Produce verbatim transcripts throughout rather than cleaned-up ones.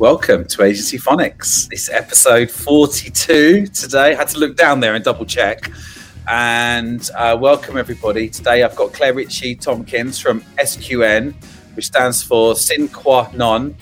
welcome to Agency Phonics. It's episode forty-two today. I had to look down there and double check. And uh, welcome everybody. Today I've got Claire Ritchie Tompkins from S Q N, which stands for Sine Qua Non,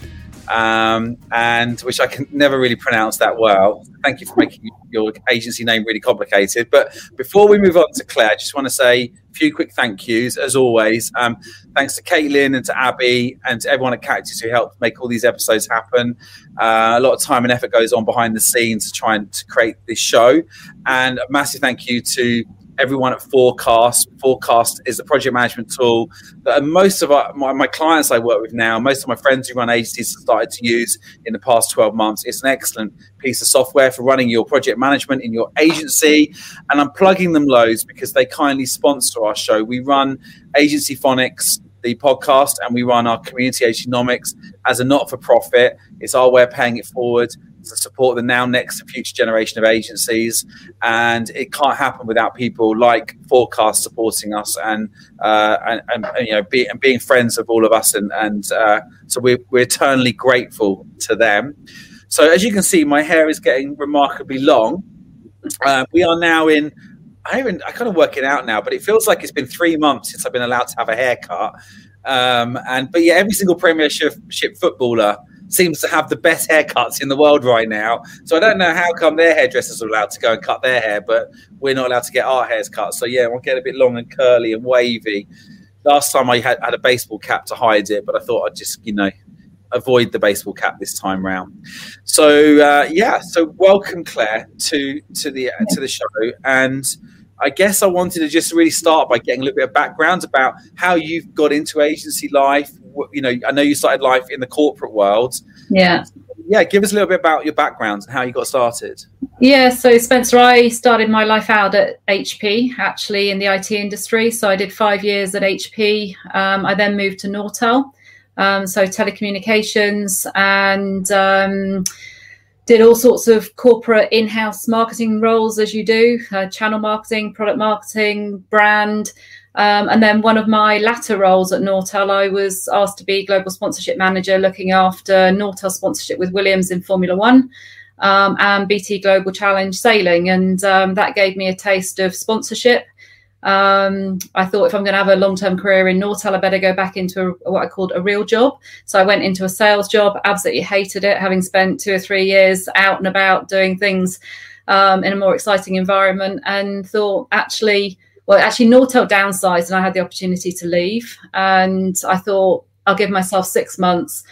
um, and which I can never really pronounce that well. Thank you for making your agency name really complicated. But before we move on to Claire, I just want to say a few quick thank yous, as always. Um, thanks to Caitlin and to Abby and to everyone at Cactus who helped make all these episodes happen. Uh, a lot of time and effort goes on behind the scenes to try and to create this show. And a massive thank you to everyone at Forecast. Forecast is the project management tool that most of our, my, my clients I work with now, most of my friends who run agencies have started to use in the past twelve months. It's an excellent piece of software for running your project management in your agency. And I'm plugging them loads because they kindly sponsor our show. We run Agency Phonics, the podcast, and we run our community Agencynomics as a not-for-profit. It's our way of paying it forward to support the now, next, and future generation of agencies. And it can't happen without people like Forecast supporting us and, uh, and, and, and you know, be, and being friends of all of us. And, and uh, so we're, we're eternally grateful to them. So as you can see, my hair is getting remarkably long. Uh, we are now in, I even, I kind of work it out now, but it feels like it's been three months since I've been allowed to have a haircut. Um, and, but yeah, every single Premiership footballer seems to have the best haircuts in the world right now. So I don't know how come their hairdressers are allowed to go and cut their hair, but we're not allowed to get our hairs cut. So yeah, we'll get a bit long and curly and wavy. Last time I had, had a baseball cap to hide it, but I thought I'd just, you know, avoid the baseball cap this time round. So uh, yeah, so welcome Claire to to the uh, to the show. And I guess I wanted to just really start by getting a little bit of background about how you've got into agency life. You know, I know you started life in the corporate world. Yeah. Yeah, give us a little bit about your background and how you got started. Yeah, so Spencer, I started my life out at H P, actually, in the I T industry. So I did five years at H P. Um, I then moved to Nortel, um, so telecommunications, and um, did all sorts of corporate in-house marketing roles, as you do, uh, channel marketing, product marketing, brand. Um, and then one of my latter roles at Nortel, I was asked to be global sponsorship manager, looking after Nortel sponsorship with Williams in Formula One um, and B T Global Challenge Sailing. And um, that gave me a taste of sponsorship. Um, I thought if I'm going to have a long-term career in Nortel, I better go back into a, what I called a real job. So I went into a sales job, absolutely hated it, having spent two or three years out and about doing things um, in a more exciting environment, and thought actually... Well, actually, Nortel downsized and I had the opportunity to leave. And I thought I'll give myself six months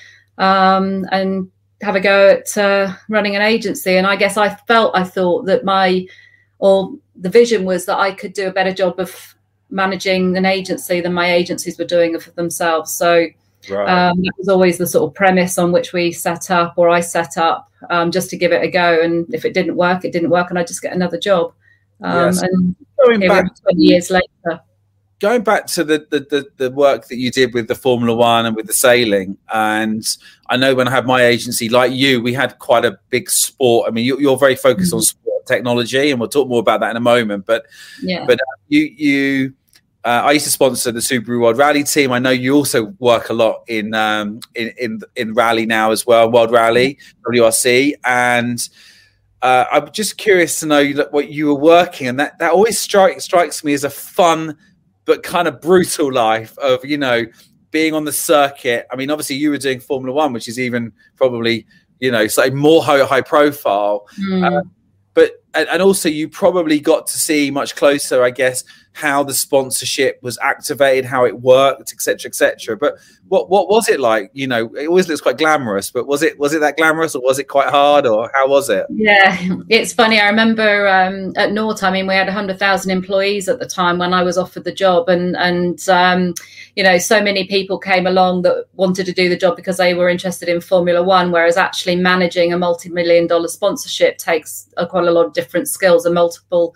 um, and have a go at uh, running an agency. And I guess I felt, I thought that my, or the vision was that I could do a better job of managing an agency than my agencies were doing for themselves. So right. um, that was always the sort of premise on which we set up, or I set up, um, just to give it a go. And if it didn't work, it didn't work, and I just get another job. Um, yes. And going back twenty years later, going back to the, the, the, the work that you did with the Formula One and with the sailing, and I know when I had my agency, like you, we had quite a big sport. I mean, you, you're very focused mm-hmm. on sport technology, and we'll talk more about that in a moment. But yeah, but uh, you you, uh, I used to sponsor the Subaru World Rally team. I know you also work a lot in um in in, in rally now as well, World Rally, mm-hmm. W R C, and. Uh, I'm just curious to know what you were working, and that, that always strike, strikes me as a fun but kind of brutal life of, you know, being on the circuit. I mean, obviously you were doing Formula One, which is even probably, you know, slightly more high, high profile. Mm. Uh, but and, and also you probably got to see much closer, I guess, how the sponsorship was activated, how it worked, et cetera, et cetera. But what what was it like? You know, it always looks quite glamorous, but was it was it that glamorous, or was it quite hard, or how was it? Yeah, it's funny. I remember um, at Nortel, I mean, we had one hundred thousand employees at the time when I was offered the job, and and um, you know, so many people came along that wanted to do the job because they were interested in Formula One, whereas actually managing a multi-million dollar sponsorship takes a, quite a lot of different skills and multiple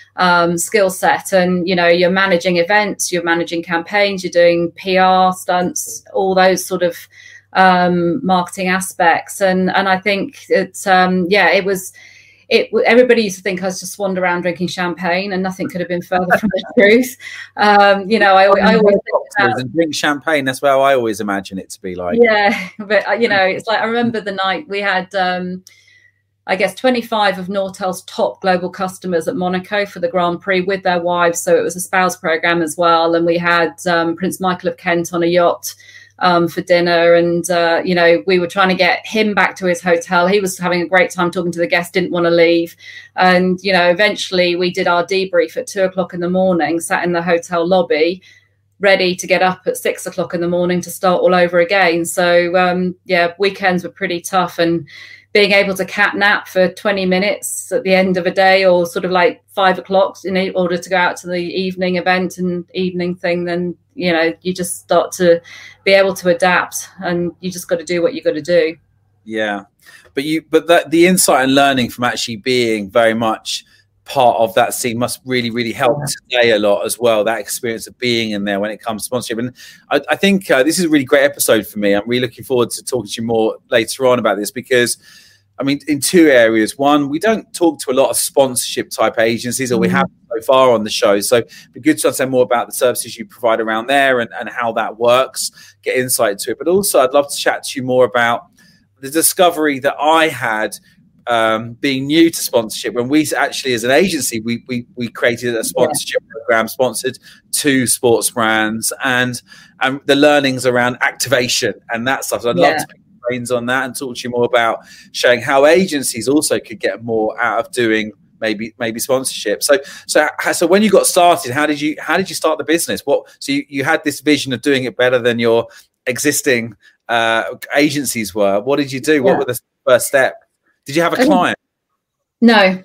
um skill set. And you know, you're managing events, you're managing campaigns, you're doing P R stunts, all those sort of um marketing aspects. And and I think it's um yeah it was it everybody used to think I was just wander around drinking champagne, and nothing could have been further from the truth. Um, you know, I, I always think about, and drink champagne. That's how I always imagine it to be like. Yeah, but you know, it's like I remember the night we had, um, I guess, twenty-five of Nortel's top global customers at Monaco for the Grand Prix with their wives. So it was a spouse program as well, and we had um, Prince Michael of Kent on a yacht um for dinner, and uh you know we were trying to get him back to his hotel. He was having a great time talking to the guests, didn't want to leave, and you know eventually we did our debrief at two o'clock in the morning, sat in the hotel lobby ready to get up at six o'clock in the morning to start all over again. So um yeah, weekends were pretty tough, and being able to cat nap for twenty minutes at the end of a day, or sort of like five o'clock in order to go out to the evening event and evening thing, then, you know, you just start to be able to adapt, and you just got to do what you got to do. Yeah. But you, but that the insight and learning from actually being very much part of that scene must really, really help yeah. today a lot as well. That experience of being in there when it comes to sponsorship. And I, I think uh, this is a really great episode for me. I'm really looking forward to talking to you more later on about this, because I mean, in two areas. One, we don't talk to a lot of sponsorship type agencies, or we have so far on the show. So it'd be good to understand more about the services you provide around there, and, and how that works, get insight into it. But also I'd love to chat to you more about the discovery that I had um, being new to sponsorship, when we actually, as an agency, we we, we created a sponsorship yeah. program sponsored two sports brands, and, and the learnings around activation and that stuff. So I'd yeah. love to brains on that and talk to you more about showing how agencies also could get more out of doing maybe maybe sponsorship. So so so when you got started, how did you how did you start the business? What so you, you had this vision of doing it better than your existing uh, agencies were. What did you do? Yeah. What were the first step? Did you have a client? No.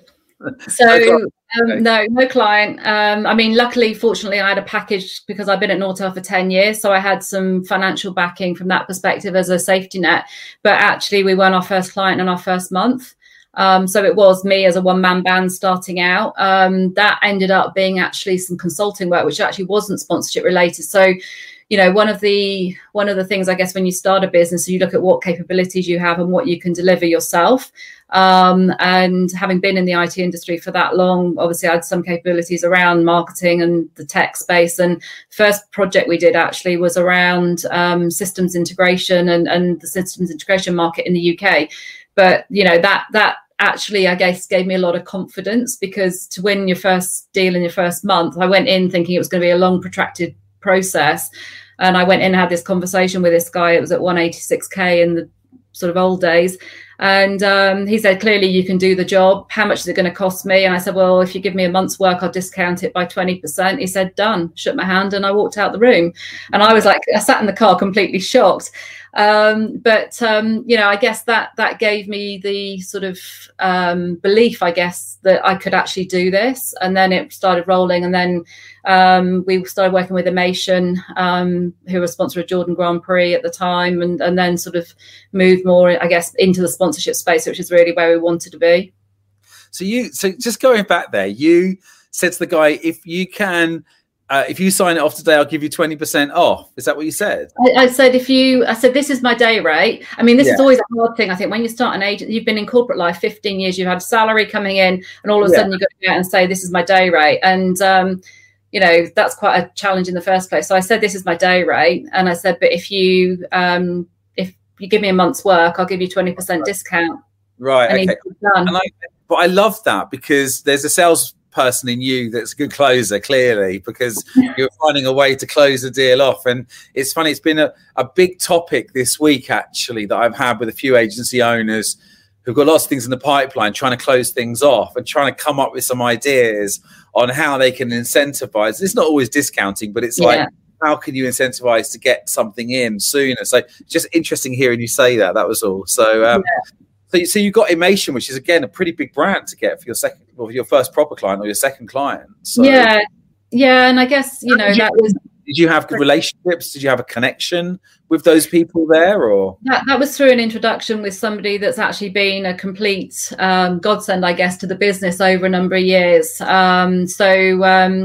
So um, no, no client. Um, I mean, luckily, fortunately, I had a package because I've been at Nortel for ten years. So I had some financial backing from that perspective as a safety net. But actually, we weren't our first client in our first month. Um, so it was me as a one-man band starting out. Um, that ended up being actually some consulting work, which actually wasn't sponsorship related. So, you know, one of the one of the things, I guess, when you start a business, you look at what capabilities you have and what you can deliver yourself. Um, and having been in the I T industry for that long, obviously I had some capabilities around marketing and the tech space. And first project we did actually was around um, systems integration and, and the systems integration market in the U K. But, you know, that that actually, I guess, gave me a lot of confidence, because to win your first deal in your first month, I went in thinking it was going to be a long, protracted process. And I went in and had this conversation with this guy. It was at one eighty-six K in the sort of old days. And um, he said, clearly you can do the job. How much is it going to cost me? And I said, well, if you give me a month's work, I'll discount it by twenty percent. He said, done. Shook my hand and I walked out the room. And I was like, I sat in the car completely shocked. Um, but, um, you know, I guess that that gave me the sort of um, belief, I guess, that I could actually do this. And then it started rolling. And then um, we started working with Emation, um, who was sponsor of Jordan Grand Prix at the time, and, and then sort of moved more, I guess, into the sponsorship space, which is really where we wanted to be. So you, so just going back there, you said to the guy, if you can, Uh, if you sign it off today, I'll give you twenty percent off. Is that what you said? I, I said, if you, I said, this is my day rate. I mean, this yeah. is always a hard thing. I think when you start an agent, you've been in corporate life fifteen years, you've had a salary coming in, and all of a yeah. sudden you've got to go out and say, this is my day rate. And, um, you know, that's quite a challenge in the first place. So I said, this is my day rate. And I said, but if you, um, if you give me a month's work, I'll give you twenty percent discount. Right. And okay. done. And I, but I love that, because there's a sales person in you that's a good closer, clearly, because you're finding a way to close the deal off. And it's funny, it's been a, a big topic this week, actually, that I've had with a few agency owners who've got lots of things in the pipeline, trying to close things off and trying to come up with some ideas on how they can incentivize. It's not always discounting, but it's yeah. like, how can you incentivize to get something in sooner? So just interesting hearing you say that. That was all. So um yeah. So, so you got Emation, which is, again, a pretty big brand to get for your second, or your first proper client or your second client. So, yeah, yeah, and I guess, you know, did you, that was... Did you have good relationships? Did you have a connection with those people there? Or That, that was through an introduction with somebody that's actually been a complete um, godsend, I guess, to the business over a number of years. Um, so... Um,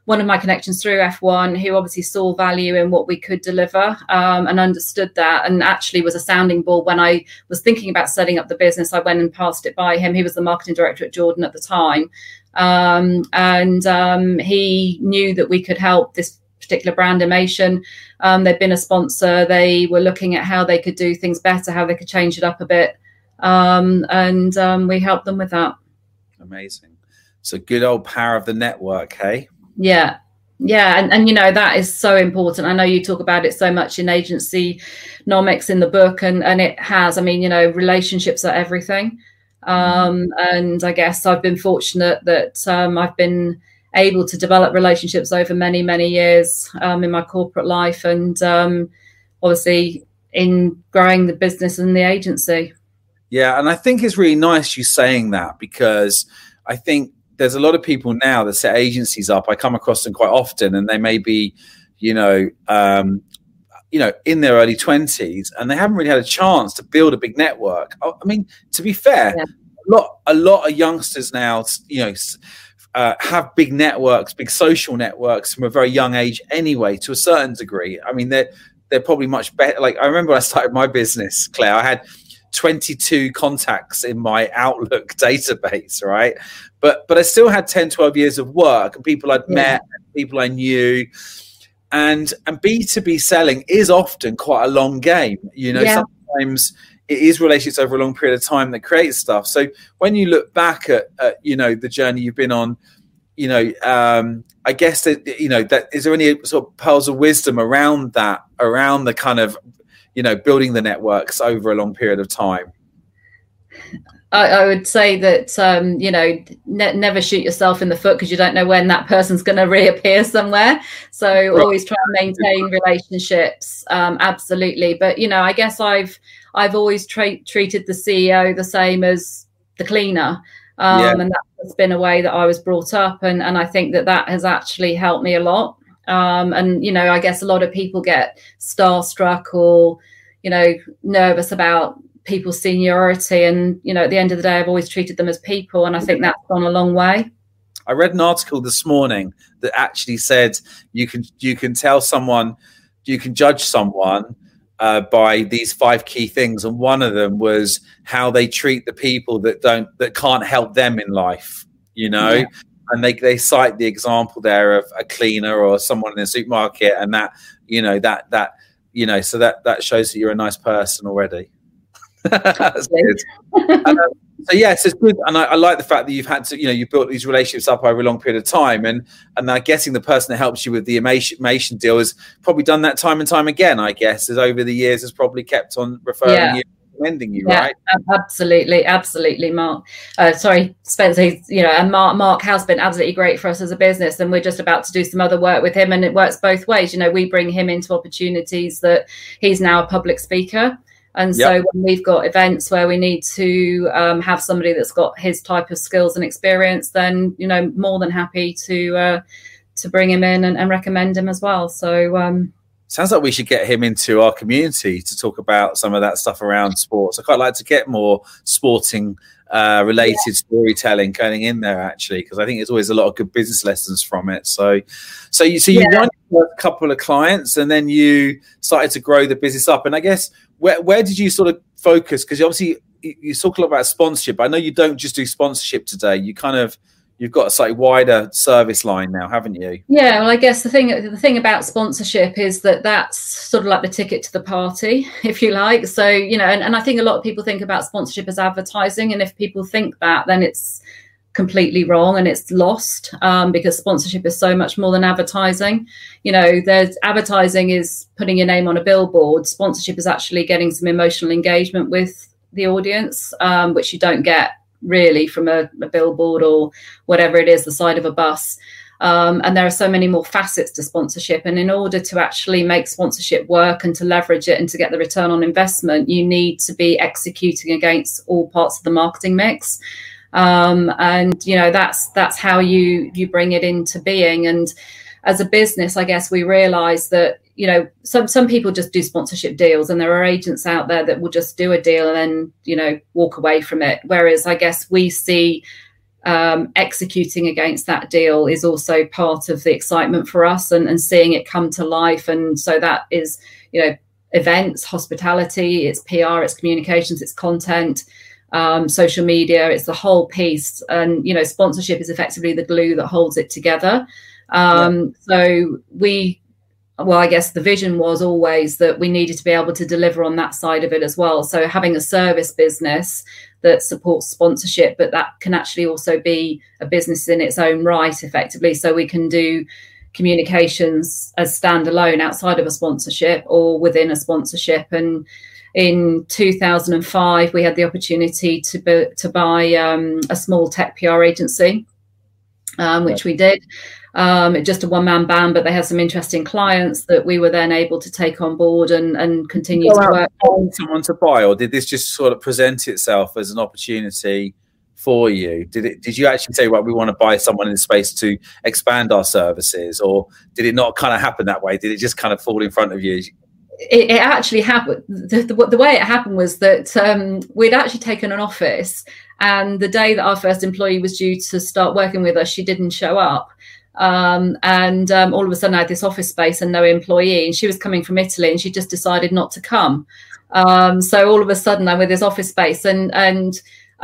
one of my connections through F one, who obviously saw value in what we could deliver, um, and understood that, and actually was a sounding board when I was thinking about setting up the business. I went and passed it by him. He was the marketing director at Jordan at the time, um, and um, he knew that we could help this particular brand, Imation. Um, they'd been a sponsor. They were looking at how they could do things better, how they could change it up a bit, um, and um, we helped them with that. Amazing. So good old power of the network, hey? Yeah. Yeah. And, and, you know, that is so important. I know you talk about it so much in Agency Nomics in the book, and, and it has. I mean, you know, relationships are everything. Um, and I guess I've been fortunate that um, I've been able to develop relationships over many, many years um, in my corporate life, and um, obviously in growing the business and the agency. Yeah. And I think it's really nice you saying that, because I think there's a lot of people now that set agencies up. I come across them quite often, and they may be, you know, um, you know, in their early twenties, and they haven't really had a chance to build a big network. I mean, to be fair, yeah. a lot, a lot of youngsters now, you know, uh, have big networks, big social networks from a very young age anyway, to a certain degree. I mean, they're, they're probably much better. Like, I remember when I started my business, Claire, I had twenty-two contacts in my Outlook database, right? But but I still had ten, twelve years of work, and people I'd yeah. met, people I knew. And and B two B selling is often quite a long game. You know, yeah. sometimes it is relationships over a long period of time that create stuff. So when you look back at, at you know, the journey you've been on, you know, um, I guess that, you know, that is there any sort of pearls of wisdom around that, around the kind of, you know, building the networks over a long period of time? I, I would say that, um, you know, ne- never shoot yourself in the foot, because you don't know when that person's going to reappear somewhere. So right. always try and maintain relationships. Um, absolutely. But, you know, I guess I've I've always tra- treated the C E O the same as the cleaner. Um, yeah. And that's been a way that I was brought up. And, and I think that that has actually helped me a lot. Um, and, you know, I guess a lot of people get starstruck or, you know, nervous about people's seniority. And, you know, at the end of the day, I've always treated them as people. And I think that's gone a long way. I read an article this morning that actually said you can you can tell someone, you can judge someone uh, by these five key things. And one of them was how they treat the people that don't, that can't help them in life, you know? Yeah. And they, they cite the example there of a cleaner or someone in a supermarket, and that, you know, that, that, you know, so that, that shows that you're a nice person already. That's good. um, so yes, it's good. And I, I like the fact that you've had to, you know, you've built these relationships up over a long period of time. And, and I'm guessing the person that helps you with the Imation deal has probably done that time and time again, I guess, as over the years has probably kept on referring yeah. you. Recommending you, yeah, right? Absolutely, absolutely, Mark. Uh, sorry, Spencer. You know, and Mark. Mark has been absolutely great for us as a business, and we're just about to do some other work with him, and it works both ways. You know, we bring him into opportunities that he's now a public speaker, and so yep. when we've got events where we need to um, have somebody that's got his type of skills and experience, then you know, more than happy to uh, to bring him in and, and recommend him as well. So. Um, Sounds like we should get him into our community to talk about some of that stuff around sports. I quite like to get more sporting uh, related yeah. storytelling going in there, actually, because I think there's always a lot of good business lessons from it. So, so you so you yeah. won a couple of clients, and then you started to grow the business up. And I guess where where did you sort of focus? Because obviously you, you talk a lot about sponsorship. I know you don't just do sponsorship today. You kind of You've got a slightly wider service line now, haven't you? Yeah, well, I guess the thing the thing about sponsorship is that that's sort of like the ticket to the party, if you like. So, you know, and, and I think a lot of people think about sponsorship as advertising. And if people think that, then it's completely wrong and it's lost, um, because sponsorship is so much more than advertising. You know, there's advertising is putting your name on a billboard. Sponsorship is actually getting some emotional engagement with the audience, um, which you don't get really from a, a billboard or whatever it is, the side of a bus. Um, and there are so many more facets to sponsorship. And in order to actually make sponsorship work and to leverage it and to get the return on investment, you need to be executing against all parts of the marketing mix. Um, and, you know, that's that's how you you bring it into being. And as a business, I guess we realize that, you know, some some people just do sponsorship deals, and there are agents out there that will just do a deal and then, you know, walk away from it. Whereas I guess we see um, executing against that deal is also part of the excitement for us, and, and seeing it come to life. And so that is, you know, events, hospitality, it's P R, it's communications, it's content, um, social media, it's the whole piece. And, you know, sponsorship is effectively the glue that holds it together. Um, yeah. So we, well, I guess the vision was always that we needed to be able to deliver on that side of it as well. So having a service business that supports sponsorship, but that can actually also be a business in its own right, effectively. So we can do communications as standalone outside of a sponsorship or within a sponsorship. And in two thousand five, we had the opportunity to, be, to buy um, a small tech P R agency, um, which we did. Um, it's just a one-man band, but they have some interesting clients that we were then able to take on board and, and continue to work on. Someone to buy, or did this just sort of present itself as an opportunity for you? Did it? Did you actually say, right, we want to buy someone in the space to expand our services, or did it not kind of happen that way? Did it just kind of fall in front of you? It, it actually happened. The, the, the way it happened was that um, we'd actually taken an office, and the day that our first employee was due to start working with us, she didn't show up. Um, and um, all of a sudden I had this office space and no employee, and she was coming from Italy and she just decided not to come. Um, so all of a sudden I'm with this office space, and, and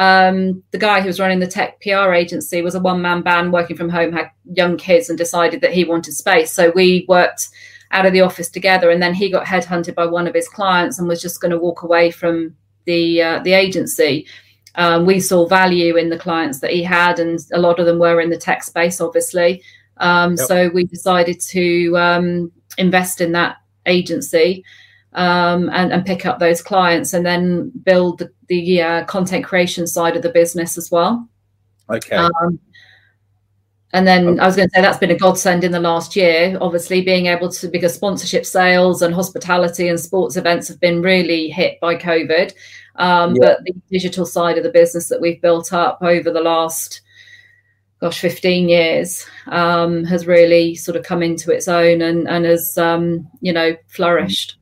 um, the guy who was running the tech P R agency was a one-man band working from home, had young kids, and decided that he wanted space. So we worked out of the office together, and then he got headhunted by one of his clients and was just going to walk away from the, uh, the agency. Um, we saw value in the clients that he had, and a lot of them were in the tech space, obviously. Um, yep. So we decided to um, invest in that agency um, and, and pick up those clients, and then build the, the uh, content creation side of the business as well. Okay. Um, and then okay. I was going to say that's been a godsend in the last year, obviously, being able to, because sponsorship sales and hospitality and sports events have been really hit by COVID. Um, yeah. But the digital side of the business that we've built up over the last gosh, fifteen years, um, has really sort of come into its own and, and has, um, you know, flourished.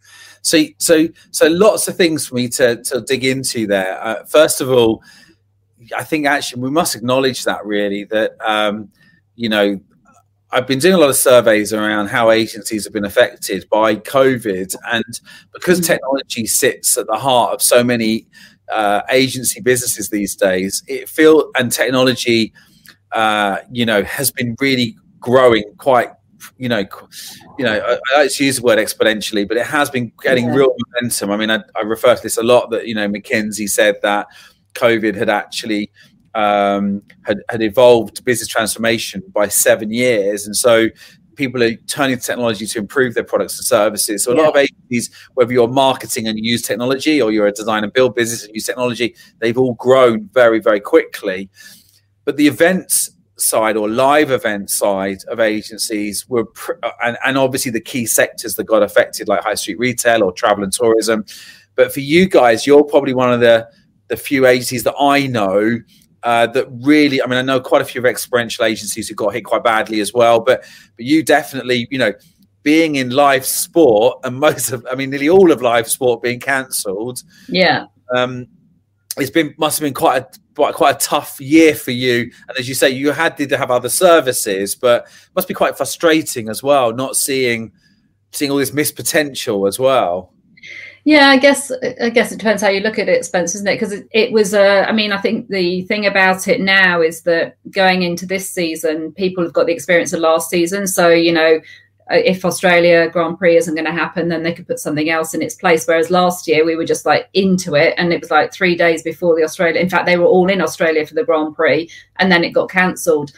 So, so, so lots of things for me to, to dig into there. Uh, first of all, I think actually we must acknowledge that really, that, um, you know, I've been doing a lot of surveys around how agencies have been affected by COVID, and because mm-hmm. technology sits at the heart of so many uh, agency businesses these days, it feel and technology Uh, you know, has been really growing quite, you know, you know. I, I like to use the word exponentially, but it has been getting yeah. real momentum. I mean, I, I refer to this a lot. That, you know, McKinsey said that COVID had actually um, had had evolved business transformation by seven years, and so people are turning to technology to improve their products and services. So a yeah. lot of agencies, whether you're marketing and you use technology, or you're a design and build business and use technology, they've all grown very, very quickly. But the events side, or live event side of agencies were, pr- and, and obviously the key sectors that got affected, like high street retail or travel and tourism. But for you guys, you're probably one of the, the few agencies that I know uh, that really, I mean, I know quite a few of experiential agencies who got hit quite badly as well. But, but you definitely, you know, being in live sport, and most of, I mean, nearly all of live sport being cancelled. Yeah. Um, it's been, must have been quite a, quite a tough year for you. And as you say, you had to have other services, but it must be quite frustrating as well, not seeing seeing all this missed potential as well. Yeah, I guess I guess it depends how you look at it, Spence, isn't it? Because it, it was, uh, I mean, I think the thing about it now is that going into this season, people have got the experience of last season. So, you know, if Australia Grand Prix isn't going to happen, then they could put something else in its place. Whereas last year we were just like into it, and it was like three days before the Australia. In fact, they were all in Australia for the Grand Prix, and then it got cancelled.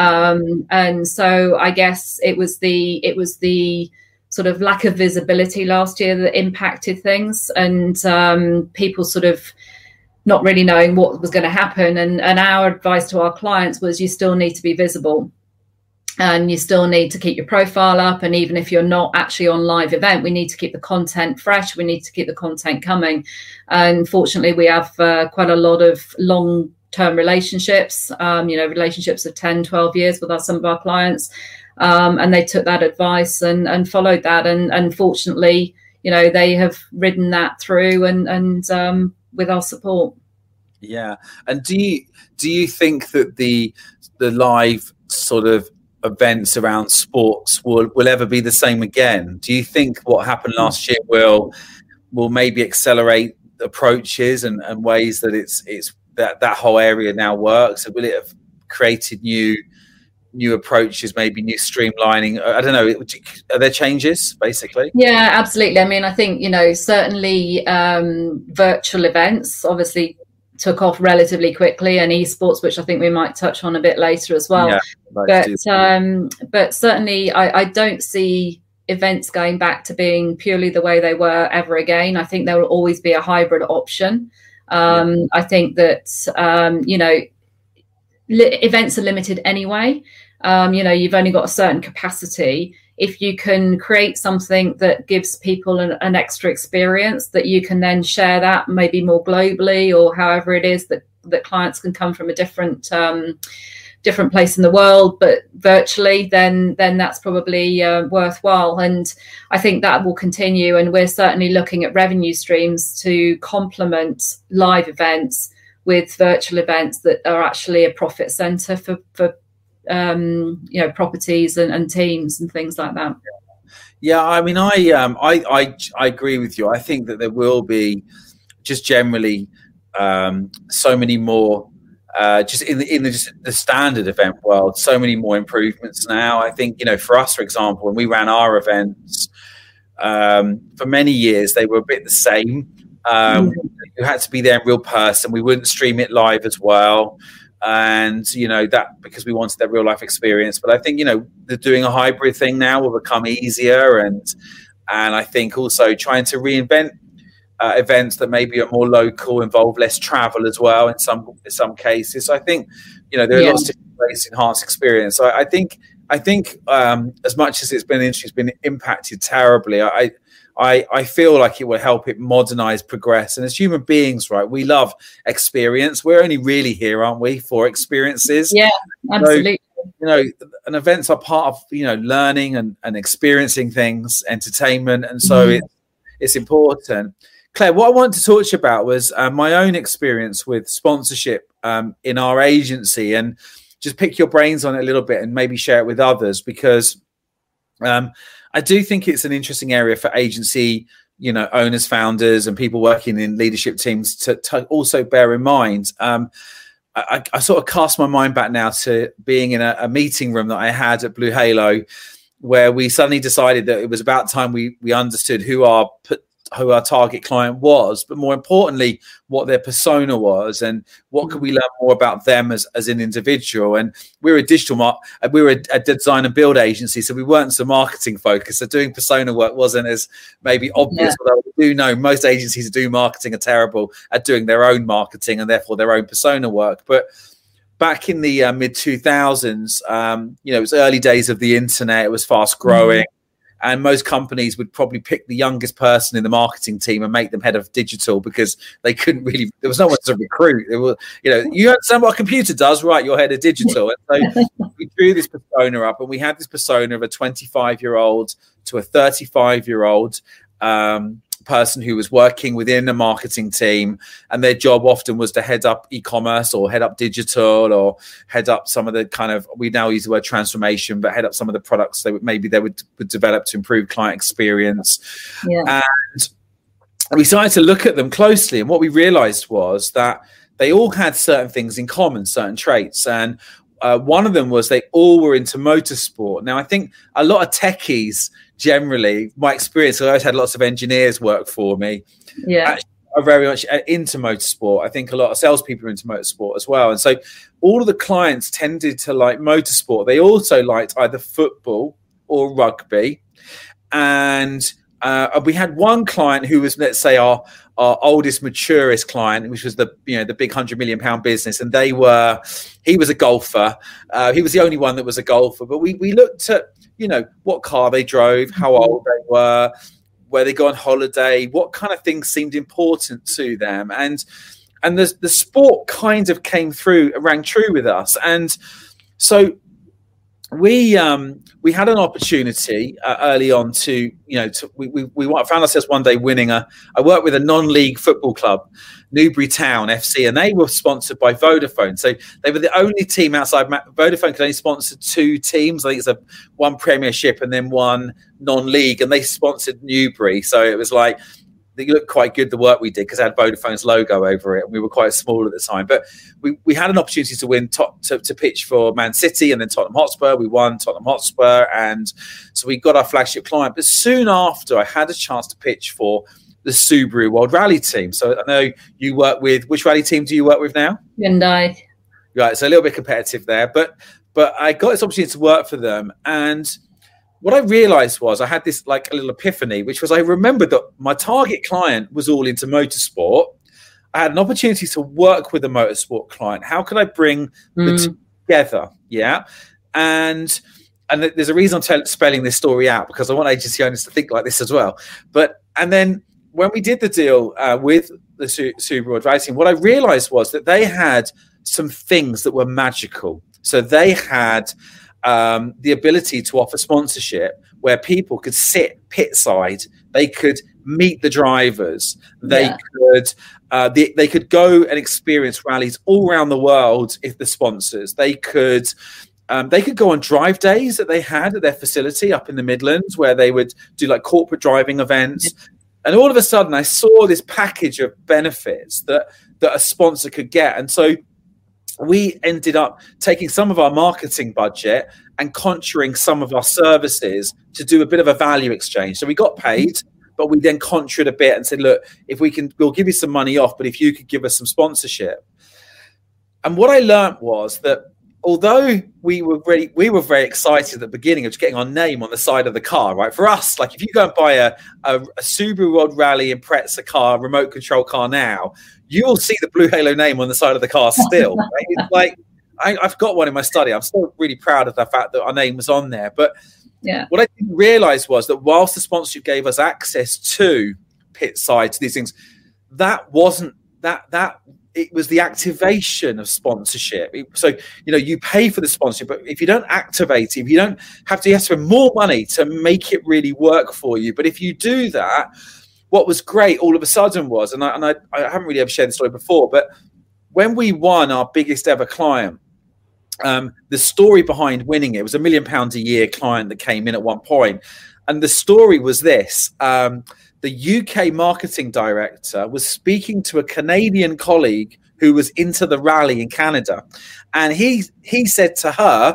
Um, and so I guess it was the it was the sort of lack of visibility last year that impacted things, and um, people sort of not really knowing what was going to happen. And, and our advice to our clients was, you still need to be visible. And you still need to keep your profile up. And even if you're not actually on live event, we need to keep the content fresh. We need to keep the content coming. And fortunately, we have uh, quite a lot of long-term relationships, um, you know, relationships of ten, twelve years with our, some of our clients. Um, and they took that advice and, and followed that. And, and fortunately, you know, they have ridden that through and, and um, with our support. Yeah. And do you do you think that the the live sort of events around sports will, will ever be the same again? Do you think what happened last year will will maybe accelerate approaches and, and ways that it's it's that, that whole area now works? Will it have created new new approaches, maybe new streamlining? I don't know. Are there changes, basically? Yeah, absolutely. I mean, I think, you know, certainly um, virtual events obviously took off relatively quickly, and esports, which I think we might touch on a bit later as well. Yeah, but um, but certainly I, I don't see events going back to being purely the way they were ever again. I think there will always be a hybrid option. Um, yeah. I think that, um, you know, li- events are limited anyway. Um, you know, you've only got a certain capacity. If you can create something that gives people an, an extra experience, that you can then share that maybe more globally, or however it is that, that clients can come from a different um, different place in the world, but virtually, then then that's probably uh, worthwhile. And I think that will continue. And we're certainly looking at revenue streams to complement live events with virtual events that are actually a profit center for, for um you know properties and, and teams and things like that. Yeah, I mean, I um I, I I agree with you. I think that there will be just generally um so many more uh just in the in the, just the standard event world, so many more improvements now. I think, you know, for us, for example, when we ran our events um for many years, they were a bit the same. Um mm-hmm. You had to be there in real person. We wouldn't stream it live as well. And, you know, that because we wanted that real life experience. But I think, you know, they're doing a hybrid thing now will become easier. And and I think also trying to reinvent uh, events that maybe are more local, involve less travel as well in some in some cases. So I think, you know, there are yeah. lots of different ways to enhance experience. So I, I think I think um, as much as it's been it's been impacted terribly, I I, I feel like it will help it modernize, progress. And as human beings, right, we love experience. We're only really here, aren't we, for experiences? Yeah, absolutely. So, you know, and events are part of, you know, learning and, and experiencing things, entertainment. And so mm. it, it's important. Claire, what I wanted to talk to you about was uh, my own experience with sponsorship um, in our agency, and just pick your brains on it a little bit and maybe share it with others, because um, I do think it's an interesting area for agency, you know, owners, founders, and people working in leadership teams to, to also bear in mind. Um, I, I sort of cast my mind back now to being in a, a meeting room that I had at Blue Halo, where we suddenly decided that it was about time we we understood who our who our target client was, but more importantly, what their persona was, and what could we learn more about them as, as an individual. And we're a digital mar- we were a, a design and build agency, so we weren't so marketing focused. So doing persona work wasn't as maybe obvious. Yeah. Although we do know most agencies who do marketing are terrible at doing their own marketing and therefore their own persona work. But back in the uh, mid two thousands, um, you know, it was early days of the internet. It was fast growing. Mm-hmm. And most companies would probably pick the youngest person in the marketing team and make them head of digital, because they couldn't really, there was no one to recruit. They were, you know, you understand what a computer does, right? You're head of digital. And so we drew this persona up, and we had this persona of a twenty-five year old to a thirty-five year old um, person who was working within a marketing team, and their job often was to head up e-commerce or head up digital or head up some of the kind of, we now use the word transformation, but head up some of the products they would maybe they would, would develop to improve client experience. Yeah. And we started to look at them closely, and what we realized was that they all had certain things in common, certain traits. And uh, one of them was they all were into motorsport. Now, I think a lot of techies generally, my experience, I always had lots of engineers work for me. Yeah, are very much into motorsport. I think a lot of salespeople are into motorsport as well. And so all of the clients tended to like motorsport. They also liked either football or rugby. And uh, we had one client who was, let's say, our our oldest, maturest client, which was the, you know, the big hundred million pound business. And they were, he was a golfer. Uh, he was the only one that was a golfer. But we we looked at, you know, what car they drove, how old they were, where they go on holiday, what kind of things seemed important to them. And and the, the sport kind of came through, rang true with us. And so we um, we had an opportunity uh, early on to, you know, to, we, we, we found ourselves one day winning a, I worked with a non-league football club, Newbury Town F C, and they were sponsored by Vodafone. So they were the only team outside, Vodafone could only sponsor two teams. I think it's a one Premiership and then one non-league, and they sponsored Newbury. So it was like, it looked quite good, the work we did, because it had Vodafone's logo over it, and we were quite small at the time. But we, we had an opportunity to win, top, to, to pitch for Man City and then Tottenham Hotspur. We won Tottenham Hotspur, and so we got our flagship client. But soon after, I had a chance to pitch for the Subaru World Rally team. So I know you work with, which rally team do you work with now? Hyundai. Right, so a little bit competitive there. But but I got this opportunity to work for them, and what I realized was I had this like a little epiphany, which was I remembered that my target client was all into motorsport. I had an opportunity to work with a motorsport client. How could I bring mm. the two together? Yeah. And and there's a reason I'm tell, spelling this story out, because I want agency owners to think like this as well. But and then when we did the deal uh, with the Su- Subaru Advising, what I realized was that they had some things that were magical. So they had Um, the ability to offer sponsorship where people could sit pit side, they could meet the drivers, they yeah. could uh, they, they could go and experience rallies all around the world if the sponsors. They could um, they could go on drive days that they had at their facility up in the Midlands, where they would do like corporate driving events. Yeah. And all of a sudden, I saw this package of benefits that that a sponsor could get, and so we ended up taking some of our marketing budget and conjuring some of our services to do a bit of a value exchange. So we got paid, but we then conjured a bit and said, look, if we can, we'll give you some money off, but if you could give us some sponsorship. And what I learned was that although we were really, we were very excited at the beginning of just getting our name on the side of the car, right? For us, like if you go and buy a, a, a Subaru World Rally Impreza car, remote control car now, you will see the Blue Halo name on the side of the car still. Right? It's like I, I've got one in my study. I'm still really proud of the fact that our name was on there. But yeah. what I didn't realize was that whilst the sponsorship gave us access to pit side, to these things, that wasn't that that it was the activation of sponsorship. It, so you know, you pay for the sponsorship, but if you don't activate it, if you don't have to, you have to spend more money to make it really work for you. But if you do that, what was great all of a sudden was, and I, and I, I haven't really ever shared the story before, but when we won our biggest ever client, um, the story behind winning it was a million pounds a year client that came in at one point. And the story was this. Um, the U K marketing director was speaking to a Canadian colleague who was into the rally in Canada. And he he said to her,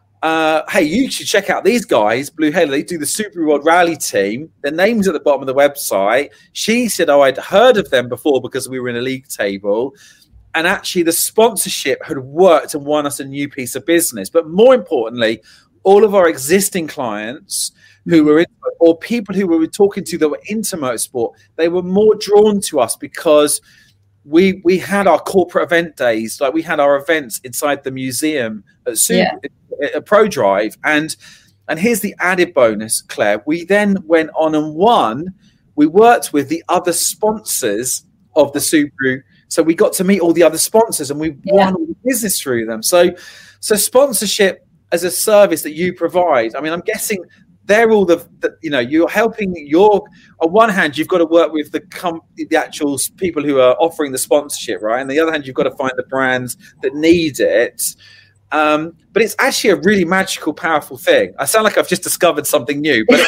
Uh, hey, you should check out these guys, Blue Halo. They do the Subaru World Rally team. Their name's at the bottom of the website. She said, oh, I'd heard of them before because we were in a league table. And actually, the sponsorship had worked and won us a new piece of business. But more importantly, all of our existing clients who were in, or people who we were talking to that were into motorsport, they were more drawn to us because we we had our corporate event days. Like we had our events inside the museum at Super. Yeah. A Pro Drive, and and here's the added bonus, Claire. We then went on and won. We worked with the other sponsors of the Subaru, so we got to meet all the other sponsors, and we yeah. won all the business through them. So, so sponsorship as a service that you provide. I mean, I'm guessing they're all the, the you know, you're helping your. On one hand, you've got to work with the com- the actual people who are offering the sponsorship, right? And the other hand, you've got to find the brands that need it. Um, but it's actually a really magical, powerful thing. I sound like I've just discovered something new, but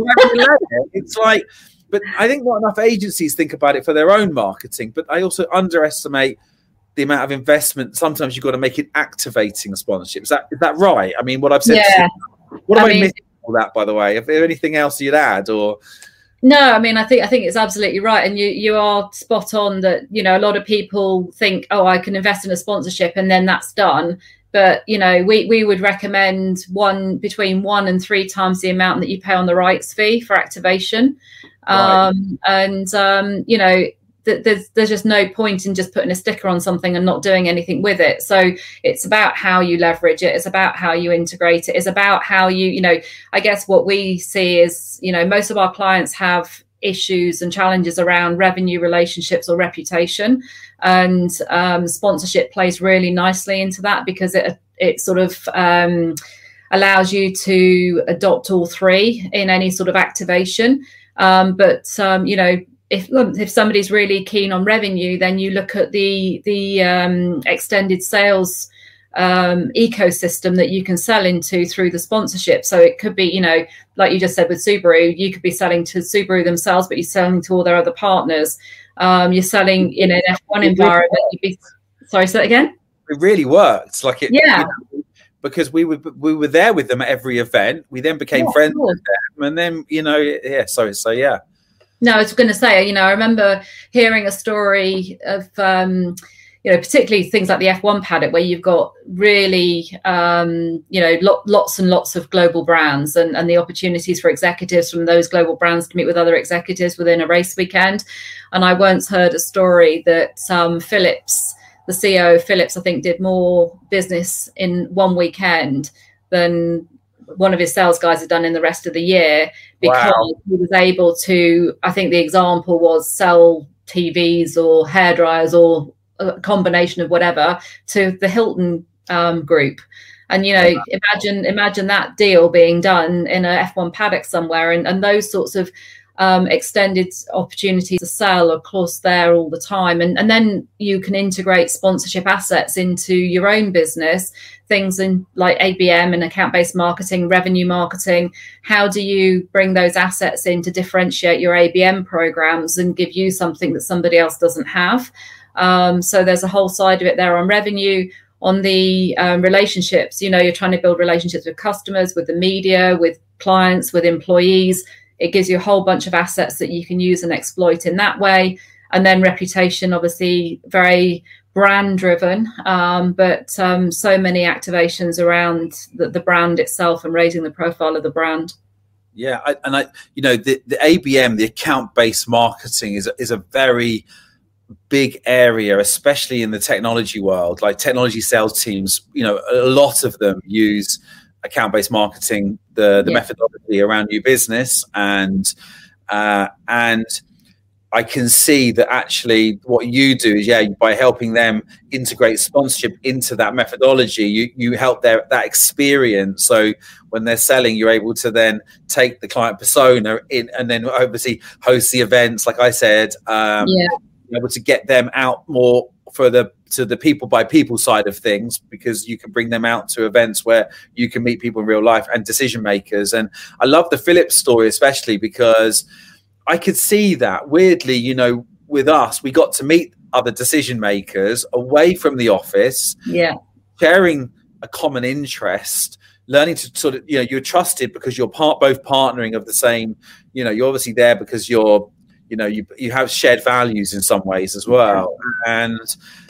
it's like, but I think not enough agencies think about it for their own marketing, but I also underestimate the amount of investment. Sometimes you've got to make it activating a sponsorship. Is that, is that right? I mean, what I've said, yeah. what am I, I mean, missing all that, by the way? Is there anything else you'd add or? No, I mean, I think I think it's absolutely right. And you you are spot on that, you know, a lot of people think, oh, I can invest in a sponsorship and then that's done. But, you know, we, we would recommend one between one and three times the amount that you pay on the rights fee for activation. Right. Um, and, um, you know, th- there's there's just no point in just putting a sticker on something and not doing anything with it. So it's about how you leverage it. It's about how you integrate it. It's about how you, you know, I guess what we see is, you know, most of our clients have issues and challenges around revenue, relationships or reputation, and um, sponsorship plays really nicely into that because it it sort of um, allows you to adopt all three in any sort of activation. Um, but, um, you know, if if somebody's really keen on revenue, then you look at the, the um, extended sales um, ecosystem that you can sell into through the sponsorship. So it could be, you know, like you just said with Subaru, you could be selling to Subaru themselves, but you're selling to all their other partners. Um, you're selling in an F one environment. You'd be, sorry, say that again? It really worked. Like it, yeah. You know, because we were we were there with them at every event. We then became yeah, friends with them, and then you know, yeah. So so yeah. No, I was going to say, you know, I remember hearing a story of, um, you know, particularly things like the F one paddock, where you've got really, um, you know, lo- lots and lots of global brands, and, and the opportunities for executives from those global brands to meet with other executives within a race weekend. And I once heard a story that um, Philips, the C E O of Philips, I think, did more business in one weekend than one of his sales guys had done in the rest of the year, because wow. he was able to, I think the example was sell T Vs or hairdryers or a combination of whatever to the Hilton um, group. And, you know, yeah. imagine imagine that deal being done in a F one paddock somewhere, and, and those sorts of um, extended opportunities to sell, of course, there all the time. And, and then you can integrate sponsorship assets into your own business, things in like A B M and account-based marketing, revenue marketing. How do you bring those assets in to differentiate your A B M programs and give you something that somebody else doesn't have? Um, so there's a whole side of it there on revenue. On the um, relationships, you know, you're trying to build relationships with customers, with the media, with clients, with employees. It gives you a whole bunch of assets that you can use and exploit in that way. And then reputation, obviously very brand driven, um, but um, so many activations around the, the brand itself and raising the profile of the brand. Yeah. I, and I, you know, the, the A B M, the account based marketing is, is a very big area, especially in the technology world. Like technology sales teams, you know, a lot of them use account-based marketing, the the yeah. methodology around new business, and uh, and I can see that actually what you do is, yeah, by helping them integrate sponsorship into that methodology, you you help their that experience. So when they're selling, you're able to then take the client persona in, and then obviously host the events, like I said, um, yeah. able to get them out more for the to the people by people side of things, because you can bring them out to events where you can meet people in real life and decision makers. And I love the Philips story, especially because I could see that weirdly, you know, with us, we got to meet other decision makers away from the office, yeah, sharing a common interest, learning to sort of, you know, you're trusted because you're part both partnering of the same, you know, you're obviously there because you're, you know, you you have shared values in some ways as well. And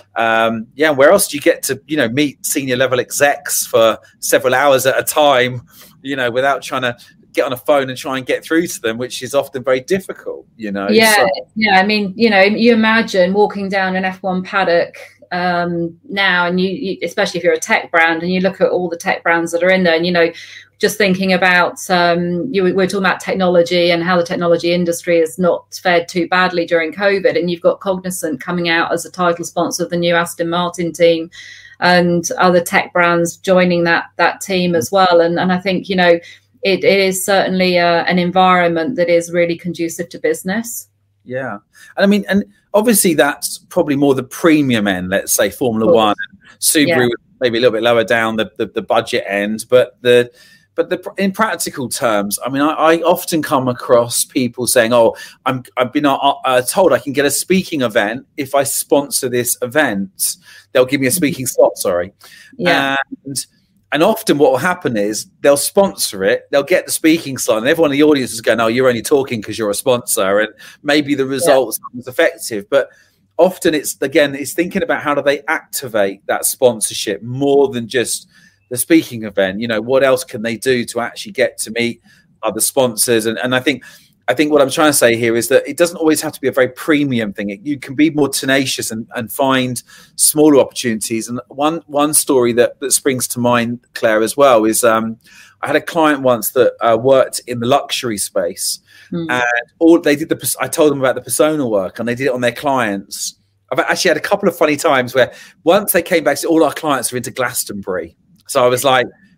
um, yeah, where else do you get to, you know, meet senior level execs for several hours at a time, you know, without trying to get on a phone and try and get through to them, which is often very difficult, you know? Yeah, so, yeah. I mean, you know, you imagine walking down an F one paddock um, now, and you, you, especially if you're a tech brand, and you look at all the tech brands that are in there, and, you know, just thinking about, um, you, we're talking about technology and how the technology industry has not fared too badly during COVID. And you've got Cognizant coming out as a title sponsor of the new Aston Martin team, and other tech brands joining that that team as well. And, and I think, you know, it, it is certainly a, an environment that is really conducive to business. Yeah. And I mean, and obviously that's probably more the premium end, let's say Formula One, Subaru, yeah. maybe a little bit lower down the, the, the budget end, but the, But the, in practical terms, I mean, I, I often come across people saying, "Oh, I'm, I've been uh, uh, told I can get a speaking event if I sponsor this event. They'll give me a speaking slot." Sorry, yeah. And and often what will happen is they'll sponsor it, they'll get the speaking slot, and everyone in the audience is going, "Oh, you're only talking because you're a sponsor," and maybe the results yeah. aren't effective, but often it's again it's thinking about how do they activate that sponsorship more than just the speaking event. You know, what else can they do to actually get to meet other sponsors? And, and I think I think what I'm trying to say here is that it doesn't always have to be a very premium thing. It, you can be more tenacious and, and find smaller opportunities. And one one story that, that springs to mind, Claire, as well, is um, I had a client once that uh, worked in the luxury space, mm. and all they did the I told them about the persona work, and they did it on their clients. I've actually had a couple of funny times where once they came back, said, all our clients are into Glastonbury. So I was like,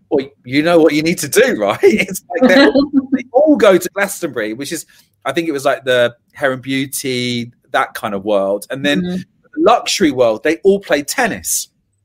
well, you know what you need to do, right? It's like all, they all go to Glastonbury, which is, I think it was like the hair and beauty, that kind of world. And then mm-hmm. the luxury world, they all play tennis.